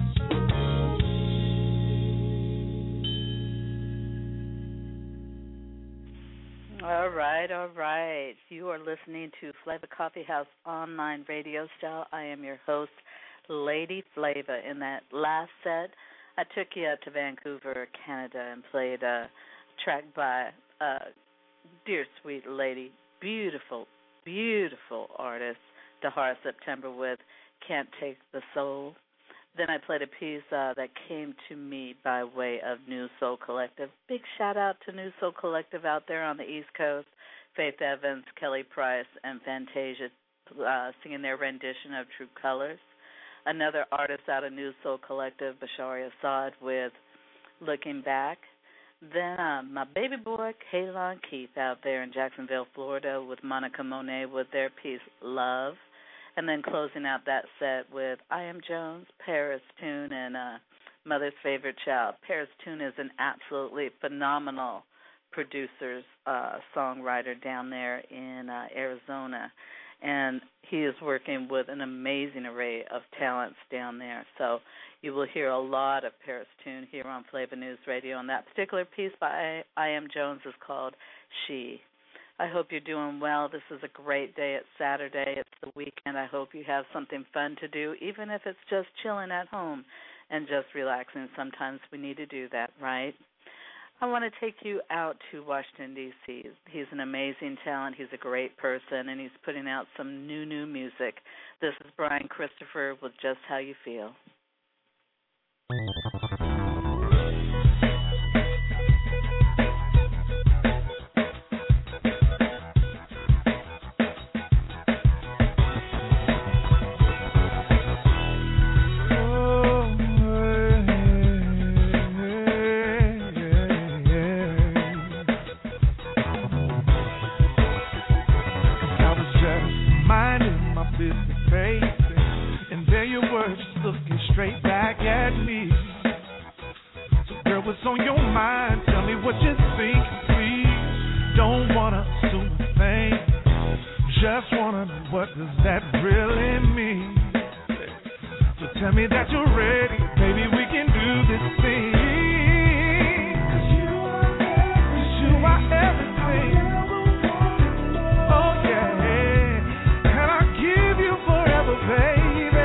All right, all right. You are listening to Flava Coffee House online radio style. I am your host, Lady Flava. In that last set, I took you up to Vancouver, Canada, and played a track by uh, dear sweet lady, beautiful, beautiful artist, Dahara September with Can't Take the Soul. Then I played a piece uh, that came to me by way of New Soul Collective. Big shout out to New Soul Collective out there on the East Coast. Faith Evans, Kelly Price, and Fantasia uh, singing their rendition of True Colors. Another artist out of New Soul Collective, Bashari Assad, with Looking Back. Then uh, my baby boy, Kaylon Keith, out there in Jacksonville, Florida, with Monica Monet with their piece, Love. And then closing out that set with I Am Jones, Paris Tune, and uh, Mother's Favorite Child. Paris Tune is an absolutely phenomenal producer, uh, songwriter down there in uh, Arizona. And he is working with an amazing array of talents down there. So you will hear a lot of Paris Tune here on Flava News Radio. And that particular piece by I Am Jones is called She. I hope you're doing well. This is a great day. It's Saturday. It's the weekend. I hope you have something fun to do, even if it's just chilling at home and just relaxing. Sometimes we need to do that, right? I want to take you out to Washington, D C He's an amazing talent. He's a great person, and he's putting out some new, new music. This is Brian Christopher with Just How You Feel. Girl, what's on your mind? Tell me what you think, please. Don't wanna assume a thing. Just wanna know, what does that really mean? So tell me that you're ready, baby, we can do this thing. Cause you are everything. Cause you are everything. Oh yeah. And I'll give you forever, baby.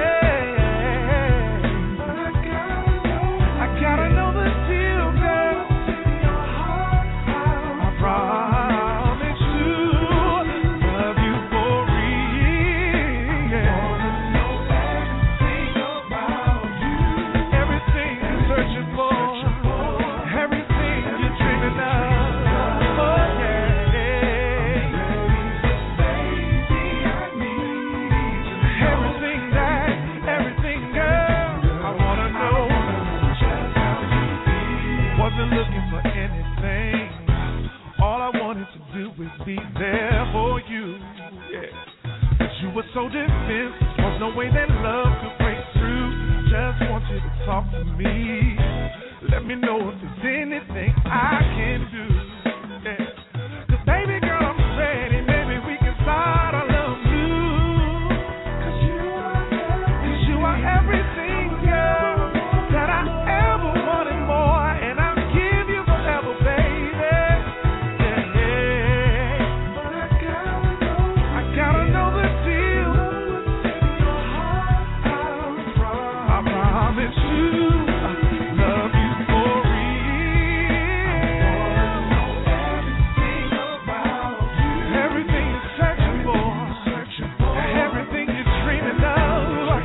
But I gotta know. I gotta know the deal, girl. I promise you, love you for real. Yeah. Everything you're searching for, everything you're dreaming of. Oh yeah, everything that, everything, girl, I wanna know. Wasn't looking for anything. All I wanted to do was be there for you. Yeah, but you were so distant. Was no way that love could break through. Just want you to talk to me. Let me know if there's anything I can do. Yeah. Cause baby girl, I'm ready. Maybe we can start our love new. Cause you are, cause you are everything, girl, that I ever wanted more. And I'll give you forever, baby. Yeah, yeah. But I gotta know. I gotta know the deal. I promise you, love you for real. Everything you're searching for, everything you're dreaming of.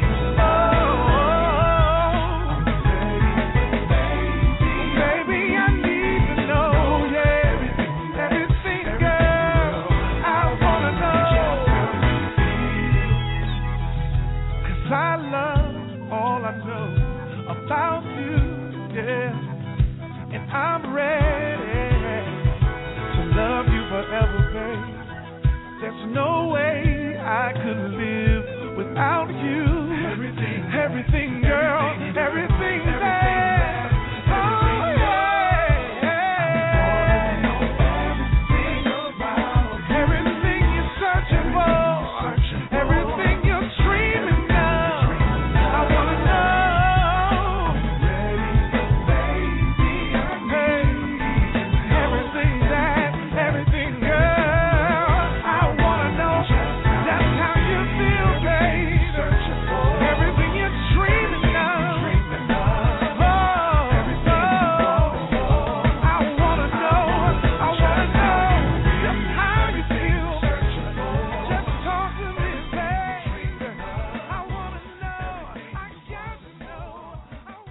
Oh, baby, I need to know, yeah. Everything, girl, I wanna know. Cause I love all I know about you, yeah. And I'm ready to love you forever, babe. There's no way I could live without you. Everything, everything, girl, everything that. Oh, yeah. Everything you're searching for, everything you're dreaming of. I wanna know. Hey, everything that, everything, girl. I wanna know just how you feel, babe. Everything you're dreaming of. Oh, oh, I wanna know, I wanna know just how you feel. Just talk to me, babe. I wanna know, I gotta know, I wanna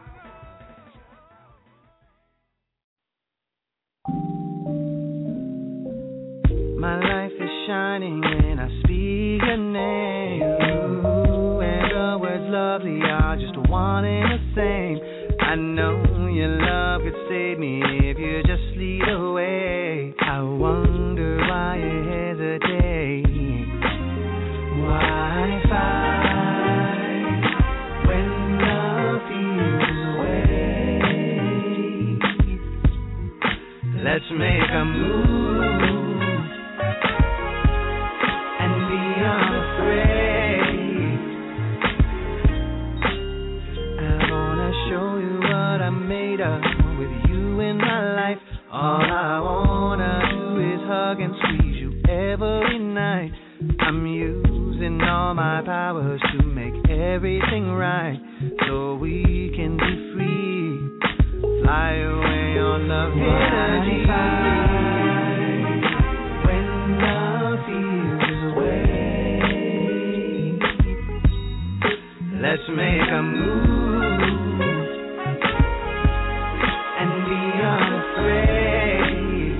My life is shining when I speak your name. Ooh, and the words lovely are just one and the same. I know your love could save me if you just lead away. I wonder why you hesitate. Why fight when love feels away? Let's make a move and be unafraid. I wanna show you what I'm made of. With you in my life, all I wanna do is hug and squeeze you every night. I'm using all my powers to make everything right, so we can be free. Fly away on love energy. When love feels away, let's make a move and be unafraid.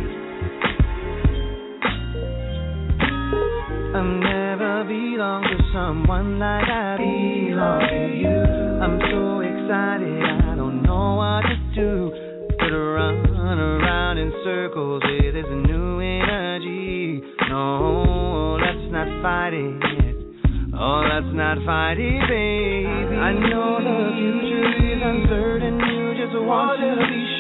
I'll never belong to someone like I belong to you. I'm so excited, I don't know what to do but run around in circles with this new energy. No, let's not fight it. Oh, let's not fight it, baby. I know the future is uncertain. You just want to be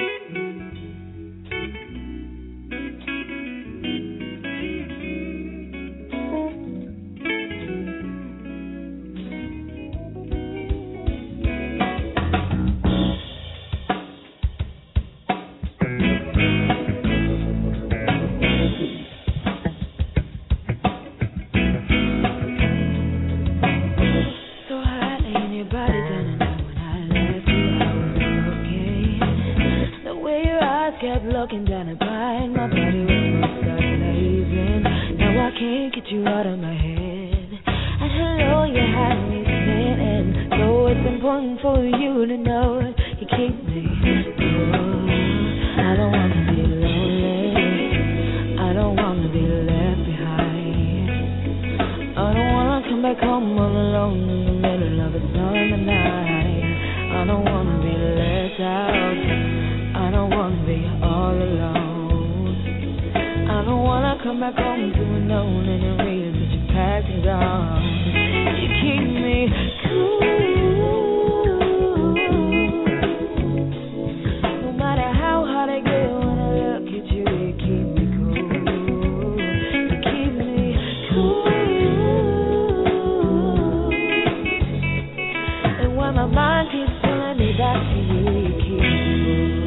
Looking down at mine, my body was started blazing. Now I can't get you out of my head. And hello, you had me spinning. So it's important for you to know you keep me cool. I don't wanna be lonely. I don't wanna be left behind. I don't wanna come back home all alone in the middle of a summer night. I don't wanna be left out. I don't wanna be all alone. I don't wanna come back home to a known and a reason that you packed it on. You keep me cool. No matter how hard I get when I look at you, you keep me cool. You keep me cool. And when my mind keeps pulling me back to you, you keep me cool.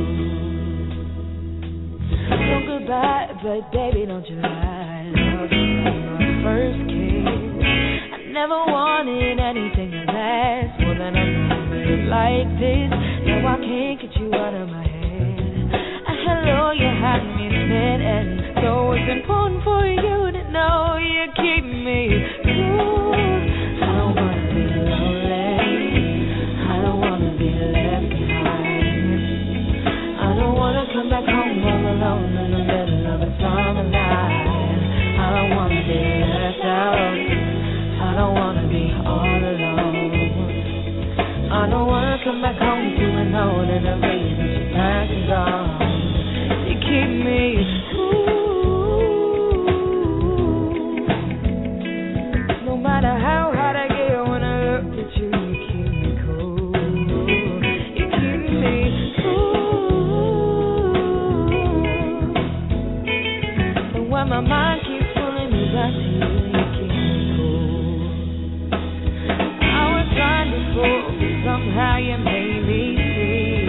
So goodbye, but baby, don't you lie. Love you like my first kiss. I never wanted anything to last more than a moment like this. Now I can't get you out of my head. And hello, you had me spinning. So it's important for you to know you keep me cool. I don't wanna be lonely. I don't wanna be left behind. I don't wanna come back home all alone in the middle of a summer night. I don't wanna be left out. I don't wanna be all alone. I don't wanna come back home to a known and a reason she passes on. You keep me cool. No matter how hard I get when I look at you, you keep me cool. You keep me cool. And when my mind keeps pulling me back to you, you keep me cool. I was trying to fool, but somehow you made me see.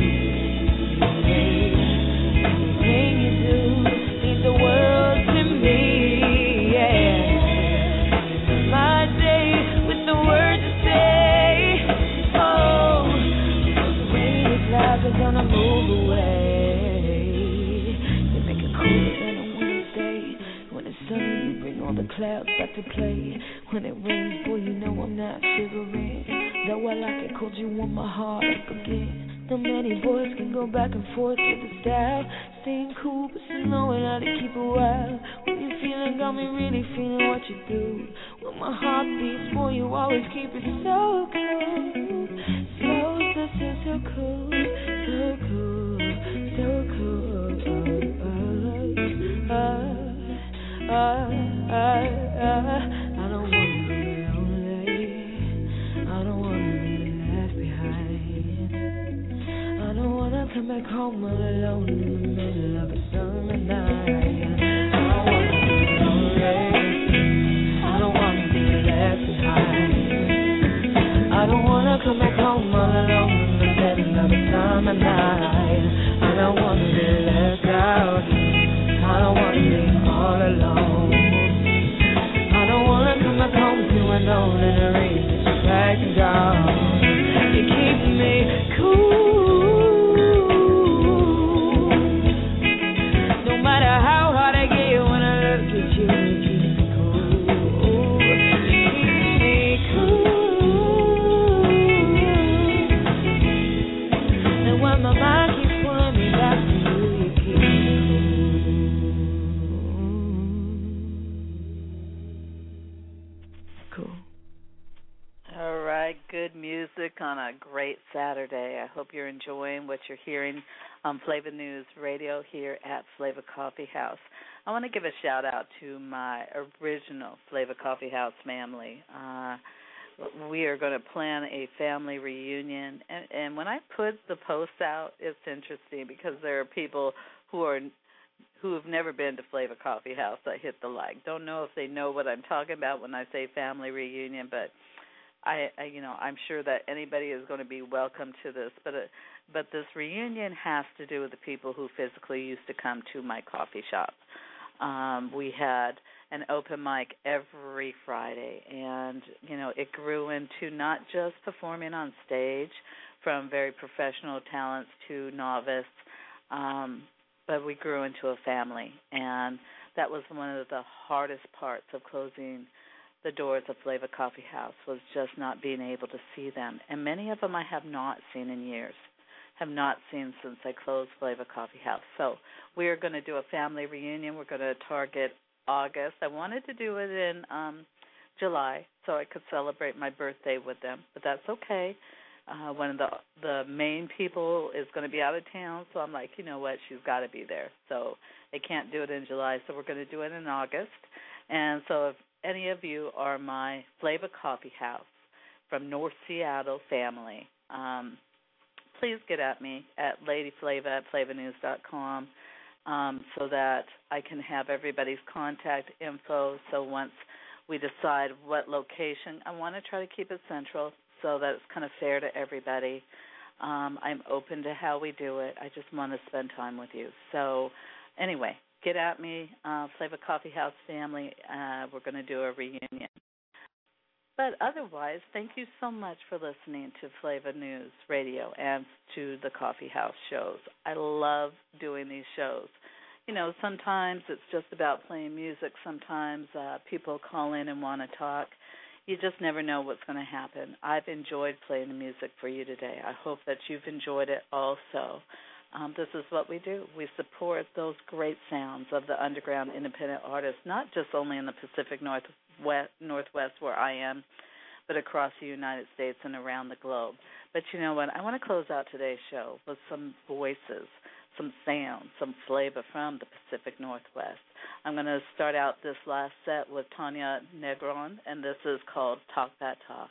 Everything you do means the world to me, yeah. My day with the words to say, oh, the rainy clouds are gonna move away. You make it cooler than a Wednesday. When it's sunny, you bring all the clouds back to play. When it rains, boy, you know I'm not shivering. Though I like it cold, you want my heart up again. No many boys can go back and forth with the style. Staying cool, but still knowing how to keep it wild. When you feeling, got me really feeling what you do. When my heart beats, boy, you always keep it so cool. So, so, so, so cool. So cool. So cool. Uh, uh, uh, uh, uh. I don't wanna be lonely. I don't wanna be left behind. I don't wanna come back home all alone in the middle of a summer night. I don't wanna be lonely. I don't wanna be left behind. I don't wanna come back home all alone in the middle of a summer night. I don't wanna be left out. I don't wanna be all alone. I don't wanna come back home to a known and a reason to back down. You keep me cool. No matter how hard I get when I look at you, you keep me cool. You keep me cool. And when my mind keeps pulling me back to you, you keep me cool. Cool. All right, good music on a great Saturday. I hope you're enjoying what you're hearing on Flavor News Radio here at Flavor Coffee House. I want to give a shout out to my original Flavor Coffee House family. Uh, we are going to plan a family reunion. And, and when I put the post out, it's interesting because there are people who are who have never been to Flavor Coffee House that hit the like. Don't know if they know what I'm talking about when I say family reunion, but I, I you know, I'm sure that anybody is going to be welcome to this. But uh, but this reunion has to do with the people who physically used to come to my coffee shop. Um, we had an open mic every Friday, and, you know, it grew into not just performing on stage from very professional talents to novice, um, but we grew into a family, and that was one of the hardest parts of closing the doors of Flavor Coffee House, was just not being able to see them. And many of them I have not seen in years, have not seen since I closed Flavor Coffee House. So we are going to do a family reunion. We're going to target August. I wanted to do it in um, July so I could celebrate my birthday with them, but that's okay. Uh, one of the the main people is going to be out of town, so I'm like, you know what, she's got to be there. So they can't do it in July, so we're going to do it in August. And so if any of you are my Flavor Coffee House from North Seattle family, um, please get at me at Lady Flavor at flavor news dot com um, so that I can have everybody's contact info. So once we decide what location, I want to try to keep it central so that it's kind of fair to everybody. Um, I'm open to how we do it. I just want to spend time with you. So anyway, get at me, uh, Flavor Coffee House family. Uh, we're going to do a reunion. But otherwise, thank you so much for listening to Flavor News Radio and to the Coffee House shows. I love doing these shows. You know, sometimes it's just about playing music. Sometimes uh, people call in and want to talk. You just never know what's going to happen. I've enjoyed playing the music for you today. I hope that you've enjoyed it also. Um, this is what we do. We support those great sounds of the underground independent artists, not just only in the Pacific Northwest, Northwest where I am, but across the United States and around the globe. But you know what? I want to close out today's show with some voices, some sound, some flavor from the Pacific Northwest. I'm going to start out this last set with Tanya Negron, and this is called Talk That Talk.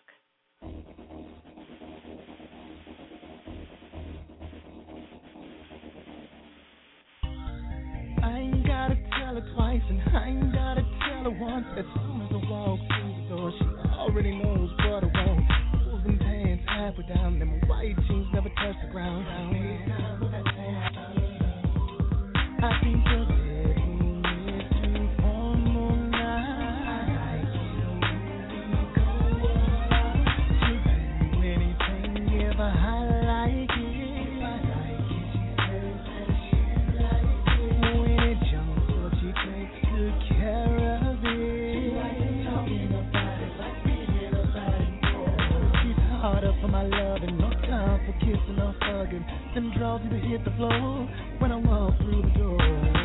I ain't gotta tell her twice, and I ain't gotta tell her once. As soon as I walk through the door, she already knows what I want. Moving pants halfway down, them white jeans never touch the ground. I think you're taking it to one more night. You can do anything if I like it. When it jumps up, she takes good care of it. She's hard up for my love and no time for kissing or hugging. Them draws me to hit the floor when I walk through the door.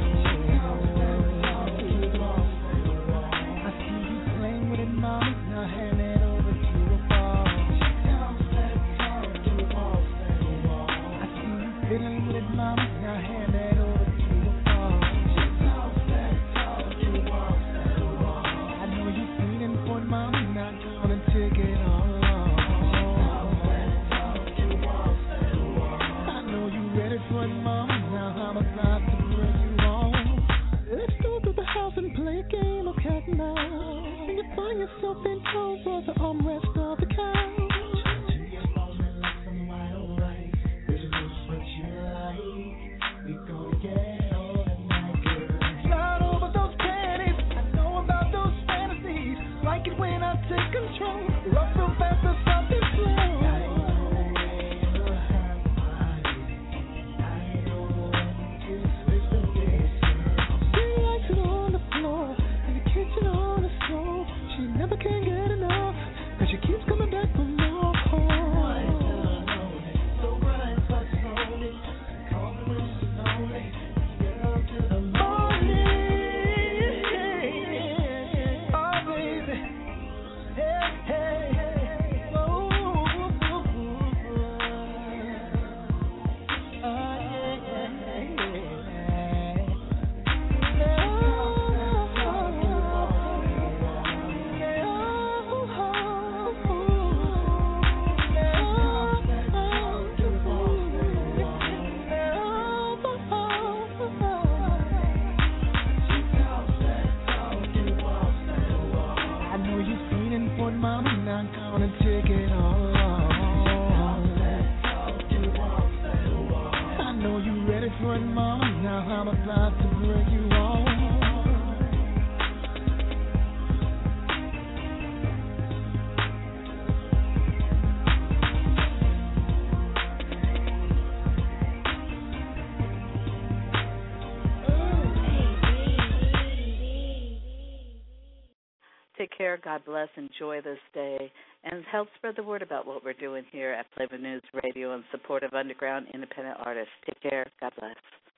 I see you playing with it, mama. Now hand it over to a ball. I see you fiddling with it, mama. Now hand it over to a ball. I know you're feeling for it, mama. Now go and take it all. For it, mama, now I'm about to bring you on. Let's go to the house and play a game of cat and mouse. And you find yourself in toes or the armrest of the couch. To your moment like some wild rice. This is what you like. We gonna mama, now I'm about to break you off. Take care. God bless. Enjoy this day. And help spread the word about what we're doing here at Flavor News Radio in support of underground independent artists. Take care. God bless.